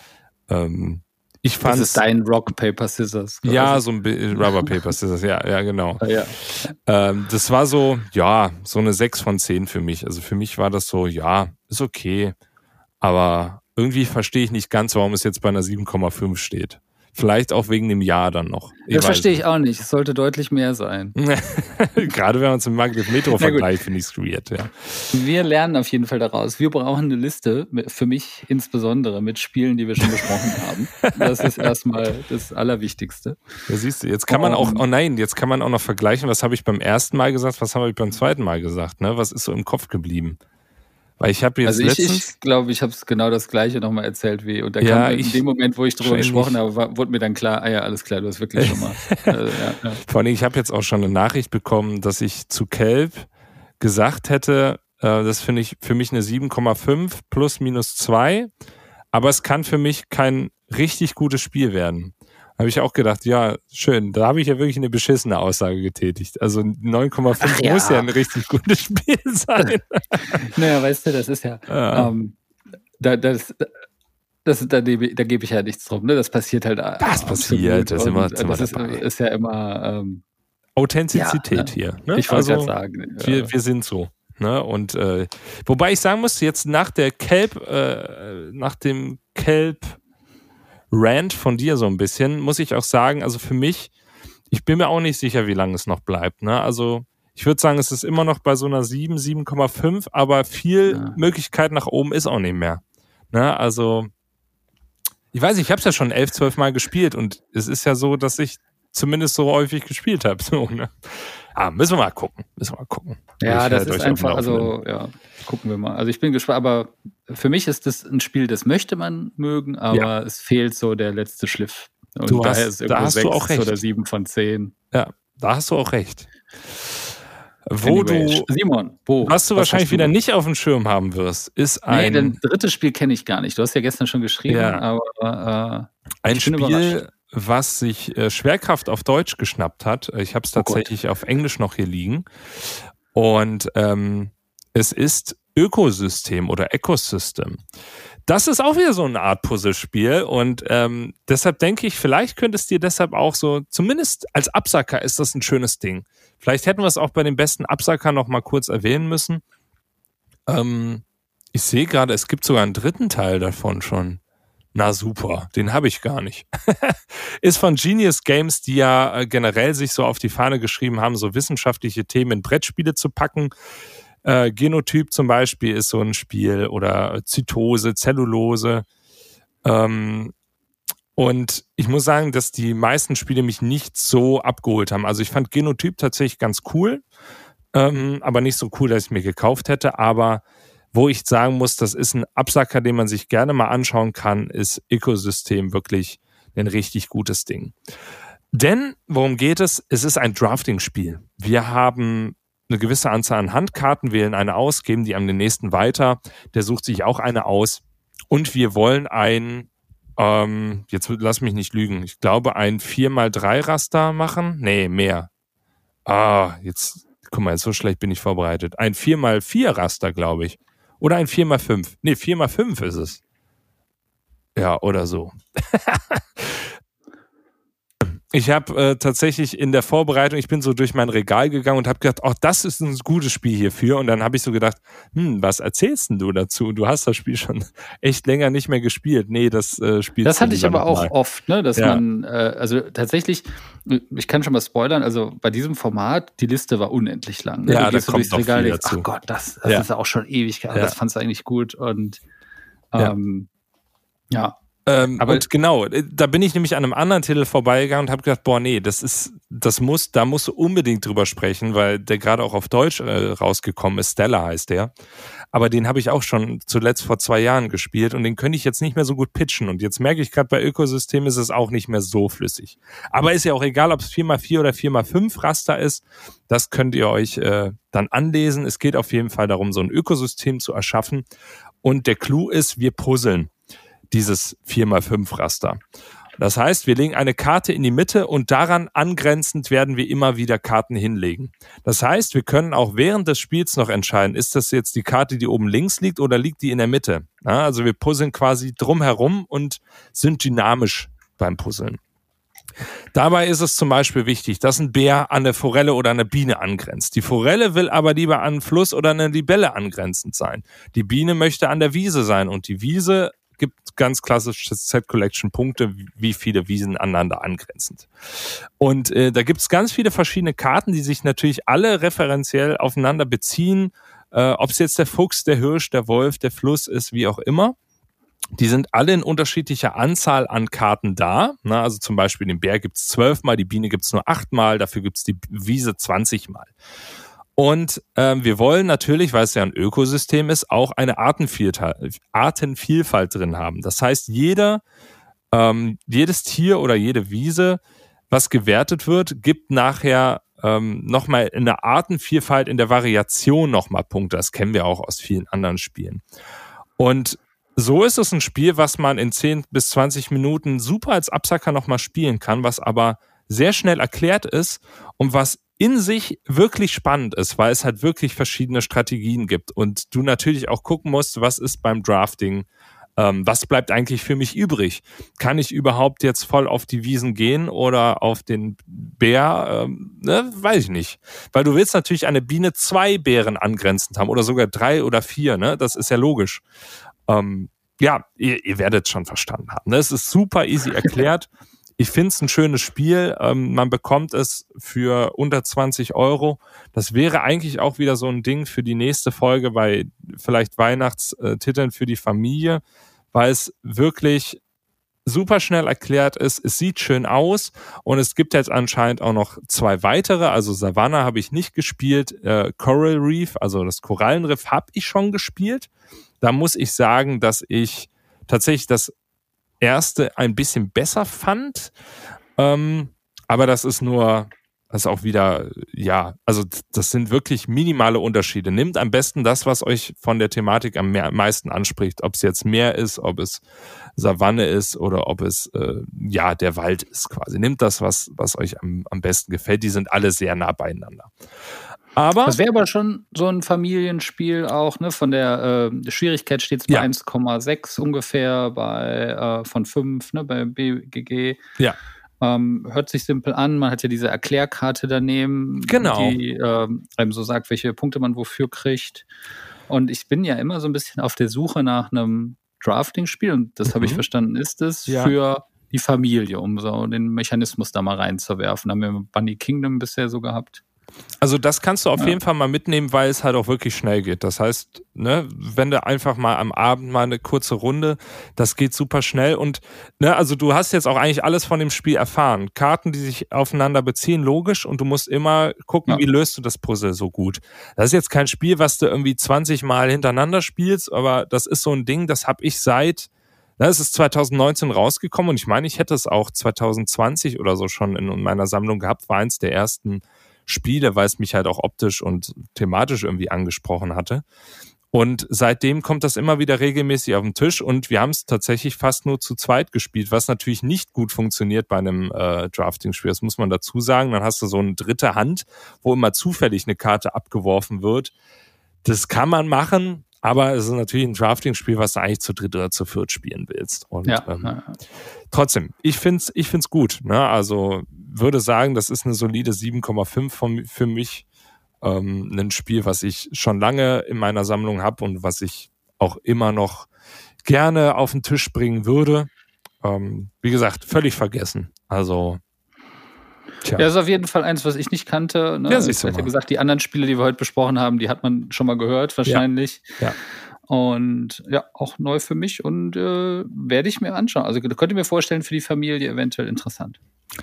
ähm, ich fand das ist dein Rock, Paper, Scissors. Ja, so ein Rubber, Paper, Scissors, ja, ja, genau. Ja. Ähm, das war so, ja, so eine sechs von zehn für mich. Also für mich war das so, ja, ist okay. Aber irgendwie verstehe ich nicht ganz, warum es jetzt bei einer sieben Komma fünf steht. Vielleicht auch wegen dem Jahr dann noch. Ich das verstehe ich auch nicht. Es sollte deutlich mehr sein. Gerade wenn man es im Magnet Metro vergleicht, finde ich es weird, ja. Wir lernen auf jeden Fall daraus. Wir brauchen eine Liste, für mich insbesondere, mit Spielen, die wir schon besprochen haben. Das ist erstmal das Allerwichtigste. Ja, siehst du, jetzt kann man auch, oh nein, jetzt kann man auch noch vergleichen, was habe ich beim ersten Mal gesagt, was habe ich beim zweiten Mal gesagt, ne? Was ist so im Kopf geblieben? Weil ich habe jetzt also ich, letztens... ich glaube, ich habe es genau das Gleiche nochmal erzählt wie, und da ja, kam in ich, dem Moment, wo ich drüber gesprochen habe, war, wurde mir dann klar, ah ja, alles klar, du hast wirklich schon mal. also, ja, ja. Vor allem, ich habe jetzt auch schon eine Nachricht bekommen, dass ich zu Kelp gesagt hätte, äh, das finde ich für mich eine sieben Komma fünf plus minus zwei, aber es kann für mich kein richtig gutes Spiel werden. Habe ich auch gedacht, ja, schön, da habe ich ja wirklich eine beschissene Aussage getätigt. Also neun Komma fünf ja. muss ja ein richtig gutes Spiel sein. Naja, weißt du, das ist ja, ja. Ähm, da, das, das, da, da gebe ich ja nichts drum, ne? Das passiert halt. Das passiert, das, immer, das ist, ist ja immer ähm, Authentizität ja, hier. Ne? Ich wollte also, gerade sagen. Wir, äh, wir sind so. Ne? Und äh, wobei ich sagen muss, jetzt nach der Kelp, äh, nach dem Kelp Rant von dir so ein bisschen, muss ich auch sagen, also für mich, ich bin mir auch nicht sicher, wie lange es noch bleibt. Ne? Also ich würde sagen, es ist immer noch bei so einer sieben, sieben Komma fünf, aber viel ja. Möglichkeit nach oben ist auch nicht mehr. Ne? Also ich weiß nicht, ich habe es ja schon elf, zwölf Mal gespielt und es ist ja so, dass ich zumindest so häufig gespielt habe. So, ne? Ah, müssen wir mal gucken. Müssen wir mal gucken. Ja, das ist einfach, also ja, gucken wir mal. Also ich bin gespannt, aber für mich ist das ein Spiel, das möchte man mögen, aber ja. es fehlt so der letzte Schliff. Und du daher hast, ist irgendwo da hast du auch recht. Oder sieben von zehn. Ja, da hast du auch recht. Wo anyway, du, Simon, wo? Was du was wahrscheinlich du? wieder nicht auf dem Schirm haben wirst, ist ein... Nee, das dritte Spiel kenne ich gar nicht. Du hast ja gestern schon geschrieben, ja. aber äh, ein ich bin Spiel, überrascht. was sich äh, Schwerkraft auf Deutsch geschnappt hat. Ich habe es tatsächlich oh auf Englisch noch hier liegen. Und ähm, es ist Ökosystem oder Ecosystem. Das ist auch wieder so eine Art Puzzlespiel und ähm, deshalb denke ich, vielleicht könnte es dir deshalb auch so, zumindest als Absacker ist das ein schönes Ding. Vielleicht hätten wir es auch bei den besten Absacker noch mal kurz erwähnen müssen. Ähm, ich sehe gerade, es gibt sogar einen dritten Teil davon schon. Na super, den habe ich gar nicht. Ist von Genius Games, die ja äh, generell sich so auf die Fahne geschrieben haben, so wissenschaftliche Themen in Brettspiele zu packen. Äh, Genotyp zum Beispiel ist so ein Spiel oder Zytose, Zellulose. Ähm, und ich muss sagen, dass die meisten Spiele mich nicht so abgeholt haben. Also ich fand Genotyp tatsächlich ganz cool, ähm, aber nicht so cool, dass ich mir gekauft hätte. Aber wo ich sagen muss, das ist ein Absacker, den man sich gerne mal anschauen kann, ist Ecosystem wirklich ein richtig gutes Ding. Denn, worum geht es? Es ist ein Drafting-Spiel. Wir haben eine gewisse Anzahl an Handkarten, wählen eine aus, geben die an den nächsten weiter. Der sucht sich auch eine aus. Und wir wollen ein, ähm, jetzt lass mich nicht lügen, ich glaube ein vier mal drei Raster machen. Nee, mehr. Ah, jetzt guck mal, so schlecht bin ich vorbereitet. Ein vier mal vier Raster, glaube ich. Oder ein vier mal fünf. Nee, vier mal fünf ist es. Ja, oder so. Ich habe äh, tatsächlich in der Vorbereitung, ich bin so durch mein Regal gegangen und habe gedacht, auch das ist ein gutes Spiel hierfür. Und dann habe ich so gedacht, hm, was erzählst denn du dazu? Du hast das Spiel schon echt länger nicht mehr gespielt. Nee, das äh, Spiel. Das hatte ich aber auch mal. oft, ne, dass ja. man, äh, also tatsächlich, ich kann schon mal spoilern, also bei diesem Format, die Liste war unendlich lang. Ne? Ja, du gehst da so kommt durchs Regal und viel denkst, dazu. ach Gott, das, das ja. ist ja auch schon ewig, ja. Das fandst du eigentlich gut und ähm, ja. ja. Ähm, aber und genau, da bin ich nämlich an einem anderen Titel vorbeigegangen und habe gedacht, boah, nee, das ist, das muss, da musst du unbedingt drüber sprechen, weil der gerade auch auf Deutsch äh, rausgekommen ist. Stella heißt der. Aber den habe ich auch schon zuletzt vor zwei Jahren gespielt und den könnte ich jetzt nicht mehr so gut pitchen. Und jetzt merke ich gerade, bei Ökosystem ist es auch nicht mehr so flüssig. Aber ist ja auch egal, ob es vier mal vier oder vier mal fünf Raster ist. Das könnt ihr euch äh, dann anlesen. Es geht auf jeden Fall darum, so ein Ökosystem zu erschaffen. Und der Clou ist, wir puzzeln dieses vier mal fünf Raster. Das heißt, wir legen eine Karte in die Mitte und daran angrenzend werden wir immer wieder Karten hinlegen. Das heißt, wir können auch während des Spiels noch entscheiden, ist das jetzt die Karte, die oben links liegt oder liegt die in der Mitte? Ja, also wir puzzeln quasi drumherum und sind dynamisch beim Puzzeln. Dabei ist es zum Beispiel wichtig, dass ein Bär an eine Forelle oder eine Biene angrenzt. Die Forelle will aber lieber an einen Fluss oder eine Libelle angrenzend sein. Die Biene möchte an der Wiese sein und die Wiese gibt ganz klassisch Set-Collection-Punkte, wie viele Wiesen aneinander angrenzend. Und äh, da gibt es ganz viele verschiedene Karten, die sich natürlich alle referenziell aufeinander beziehen. Äh, ob es jetzt der Fuchs, der Hirsch, der Wolf, der Fluss ist, wie auch immer. Die sind alle in unterschiedlicher Anzahl an Karten da. Na, also zum Beispiel den Bär gibt es zwölfmal, die Biene gibt es nur achtmal, dafür gibt es die Wiese zwanzigmal. Und ähm, wir wollen natürlich, weil es ja ein Ökosystem ist, auch eine Artenvielfalt, Artenvielfalt drin haben. Das heißt, jeder, ähm, jedes Tier oder jede Wiese, was gewertet wird, gibt nachher ähm, nochmal in der Artenvielfalt, in der Variation nochmal Punkte. Das kennen wir auch aus vielen anderen Spielen. Und so ist es ein Spiel, was man in zehn bis zwanzig Minuten super als Absacker nochmal spielen kann, was aber sehr schnell erklärt ist und was in sich wirklich spannend ist, weil es halt wirklich verschiedene Strategien gibt und du natürlich auch gucken musst, was ist beim Drafting, ähm, was bleibt eigentlich für mich übrig? Kann ich überhaupt jetzt voll auf die Wiesen gehen oder auf den Bär? Ähm, ne? Weiß ich nicht. Weil du willst natürlich eine Biene zwei Bären angrenzend haben oder sogar drei oder vier, ne? Das ist ja logisch. Ähm, ja, ihr, ihr werdet schon verstanden haben. Ne? Es ist super easy erklärt. Ich finde es ein schönes Spiel. Ähm, man bekommt es für unter zwanzig Euro. Das wäre eigentlich auch wieder so ein Ding für die nächste Folge bei vielleicht Weihnachtstiteln für die Familie, weil es wirklich super schnell erklärt ist. Es sieht schön aus und es gibt jetzt anscheinend auch noch zwei weitere. Also Savannah habe ich nicht gespielt. Äh, Coral Reef, also das Korallenriff, habe ich schon gespielt. Da muss ich sagen, dass ich tatsächlich das erste ein bisschen besser fand, ähm, aber das ist nur, das ist auch wieder, ja, also das sind wirklich minimale Unterschiede. Nehmt am besten das, was euch von der Thematik am meisten anspricht, ob es jetzt Meer ist, ob es Savanne ist oder ob es, äh, ja, der Wald ist quasi. Nehmt das, was, was euch am, am besten gefällt. Die sind alle sehr nah beieinander. Aber das wäre aber schon so ein Familienspiel auch, ne? Von der äh, Schwierigkeit steht es bei ja. eins Komma sechs ungefähr, bei äh, von fünf, ne? Bei B G G. Ja. Ähm, hört sich simpel an, man hat ja diese Erklärkarte daneben, genau. die äh, einem so sagt, welche Punkte man wofür kriegt. Und ich bin ja immer so ein bisschen auf der Suche nach einem Drafting-Spiel und das mhm. habe ich verstanden, ist es ja. für die Familie, um so den Mechanismus da mal reinzuwerfen. Da haben wir mit Bunny Kingdom bisher so gehabt. Also das kannst du auf ja. jeden Fall mal mitnehmen, weil es halt auch wirklich schnell geht. Das heißt, ne, wenn du einfach mal am Abend mal eine kurze Runde, das geht super schnell und ne, also du hast jetzt auch eigentlich alles von dem Spiel erfahren. Karten, die sich aufeinander beziehen, logisch, und du musst immer gucken, ja. wie löst du das Puzzle so gut. Das ist jetzt kein Spiel, was du irgendwie zwanzig Mal hintereinander spielst, aber das ist so ein Ding, das habe ich seit Das ist zwanzig neunzehn rausgekommen und ich meine, ich hätte es auch zwanzig zwanzig oder so schon in meiner Sammlung gehabt, war eins der ersten Spiele, weil es mich halt auch optisch und thematisch irgendwie angesprochen hatte. Und seitdem kommt das immer wieder regelmäßig auf den Tisch und wir haben es tatsächlich fast nur zu zweit gespielt, was natürlich nicht gut funktioniert bei einem äh, Drafting-Spiel. Das muss man dazu sagen. Dann hast du so eine dritte Hand, wo immer zufällig eine Karte abgeworfen wird. Das kann man machen, aber es ist natürlich ein Drafting-Spiel, was du eigentlich zu dritt oder zu viert spielen willst. Und ja. ähm, trotzdem, ich find's, ich find's gut. Ne? Also würde sagen, das ist eine solide sieben Komma fünf von, für mich. Ähm, ein Spiel, was ich schon lange in meiner Sammlung habe und was ich auch immer noch gerne auf den Tisch bringen würde. Ähm, wie gesagt, völlig vergessen. Also, tja. Ja, ist auf jeden Fall eins, was ich nicht kannte. Ne? Ja, ich hätte gesagt, die anderen Spiele, die wir heute besprochen haben, die hat man schon mal gehört, wahrscheinlich. Ja. Ja. Und ja, auch neu für mich und äh, werde ich mir anschauen. Also könnt ihr mir vorstellen, für die Familie eventuell interessant.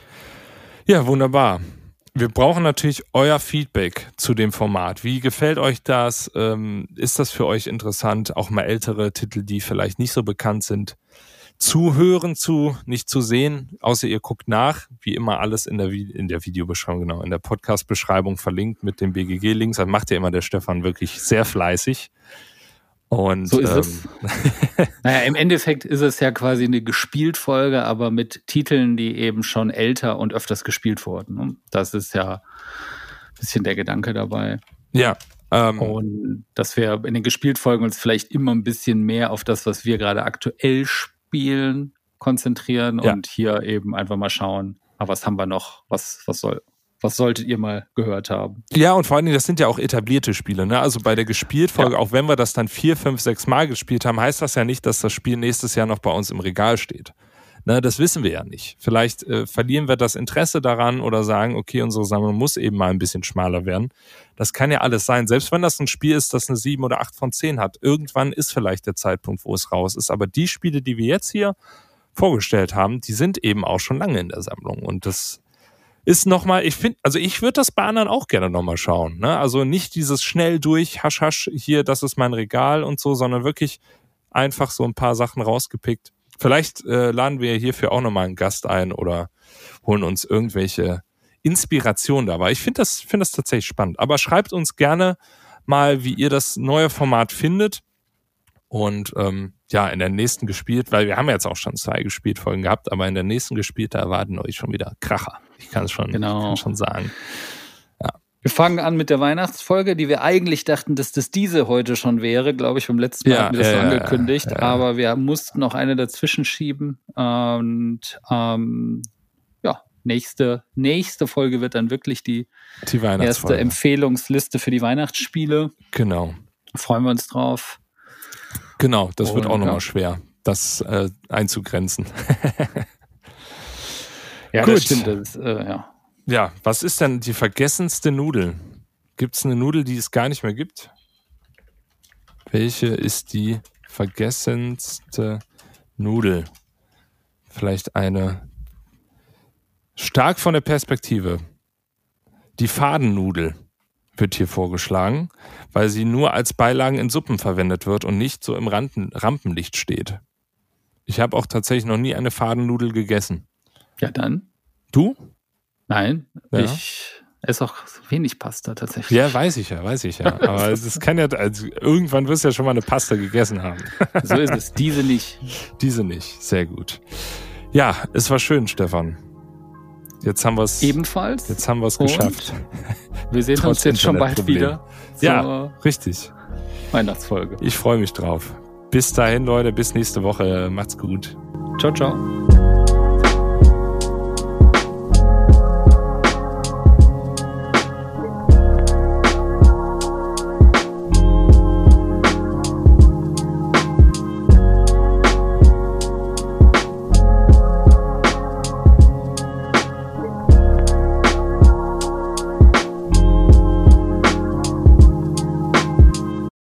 Ja, wunderbar. Wir brauchen natürlich euer Feedback zu dem Format. Wie gefällt euch das? Ähm, ist das für euch interessant? Auch mal ältere Titel, die vielleicht nicht so bekannt sind, zu hören, zu nicht zu sehen, außer ihr guckt nach. Wie immer alles in der, in der Videobeschreibung, genau, in der Podcast-Beschreibung verlinkt mit den B G G-Links. Das macht ja immer der Stefan wirklich sehr fleißig. Und, so ist ähm, es. Naja, im Endeffekt ist es ja quasi eine Gespielt-Folge, aber mit Titeln, die eben schon älter und öfters gespielt wurden. Ne? Das ist ja ein bisschen der Gedanke dabei. Ja. Ähm, und dass wir in den Gespielt-Folgen uns vielleicht immer ein bisschen mehr auf das, was wir gerade aktuell spielen, konzentrieren ja. und hier eben einfach mal schauen, ah, was haben wir noch, was, was soll Was solltet ihr mal gehört haben? Ja, und vor allen Dingen, das sind ja auch etablierte Spiele. Ne? Also bei der Gespielt-Folge, ja. auch wenn wir das dann vier, fünf, sechs Mal gespielt haben, heißt das ja nicht, dass das Spiel nächstes Jahr noch bei uns im Regal steht. Ne, das wissen wir ja nicht. Vielleicht äh, verlieren wir das Interesse daran oder sagen, okay, unsere Sammlung muss eben mal ein bisschen schmaler werden. Das kann ja alles sein. Selbst wenn das ein Spiel ist, das eine sieben oder acht von zehn hat. Irgendwann ist vielleicht der Zeitpunkt, wo es raus ist. Aber die Spiele, die wir jetzt hier vorgestellt haben, die sind eben auch schon lange in der Sammlung. Und das ist nochmal, ich finde, also ich würde das bei anderen auch gerne nochmal schauen. Ne? Also nicht dieses schnell durch, hasch, hasch, hier, das ist mein Regal und so, sondern wirklich einfach so ein paar Sachen rausgepickt. Vielleicht äh, laden wir hierfür auch nochmal einen Gast ein oder holen uns irgendwelche Inspirationen dabei. Ich finde das, finde das tatsächlich spannend. Aber schreibt uns gerne mal, wie ihr das neue Format findet. Und ähm, ja, in der nächsten gespielt, weil wir haben jetzt auch schon zwei Gespielt-Folgen gehabt, aber in der nächsten gespielt, da erwarten euch schon wieder Kracher. Ich kann es schon, genau. kann schon sagen. Ja. Wir fangen an mit der Weihnachtsfolge, die wir eigentlich dachten, dass das diese heute schon wäre. Glaube ich, beim letzten Mal ja, hatten wir das ja, so angekündigt. Ja, ja. Aber wir mussten noch eine dazwischen schieben. Und ähm, ja, nächste, nächste Folge wird dann wirklich die, die erste Empfehlungsliste für die Weihnachtsspiele. Genau. Freuen wir uns drauf. Genau, das Und, wird auch nochmal ja. schwer, das äh, einzugrenzen. Ja, Gut. das stimmt. Das ist, äh, ja. Ja, was ist denn die vergessenste Nudel? Gibt es eine Nudel, die es gar nicht mehr gibt? Welche ist die vergessenste Nudel? Vielleicht eine stark von der Perspektive. Die Fadennudel wird hier vorgeschlagen, weil sie nur als Beilagen in Suppen verwendet wird und nicht so im Rampen- Rampenlicht steht. Ich habe auch tatsächlich noch nie eine Fadennudel gegessen. Ja, dann? Du? Nein, Ja. ich esse auch wenig Pasta tatsächlich. Ja, weiß ich ja, weiß ich ja. Aber es kann ja, also irgendwann wirst du ja schon mal eine Pasta gegessen haben. So ist es. Diese nicht. Diese nicht. Sehr gut. Ja, es war schön, Stefan. Jetzt haben wir es. Ebenfalls. Jetzt haben wir es Und geschafft. Wir sehen uns Trotz jetzt schon bald Internetproblem. wieder zur Ja, richtig. Weihnachtsfolge. Ich freue mich drauf. Bis dahin, Leute. Bis nächste Woche. Macht's gut. Ciao, ciao.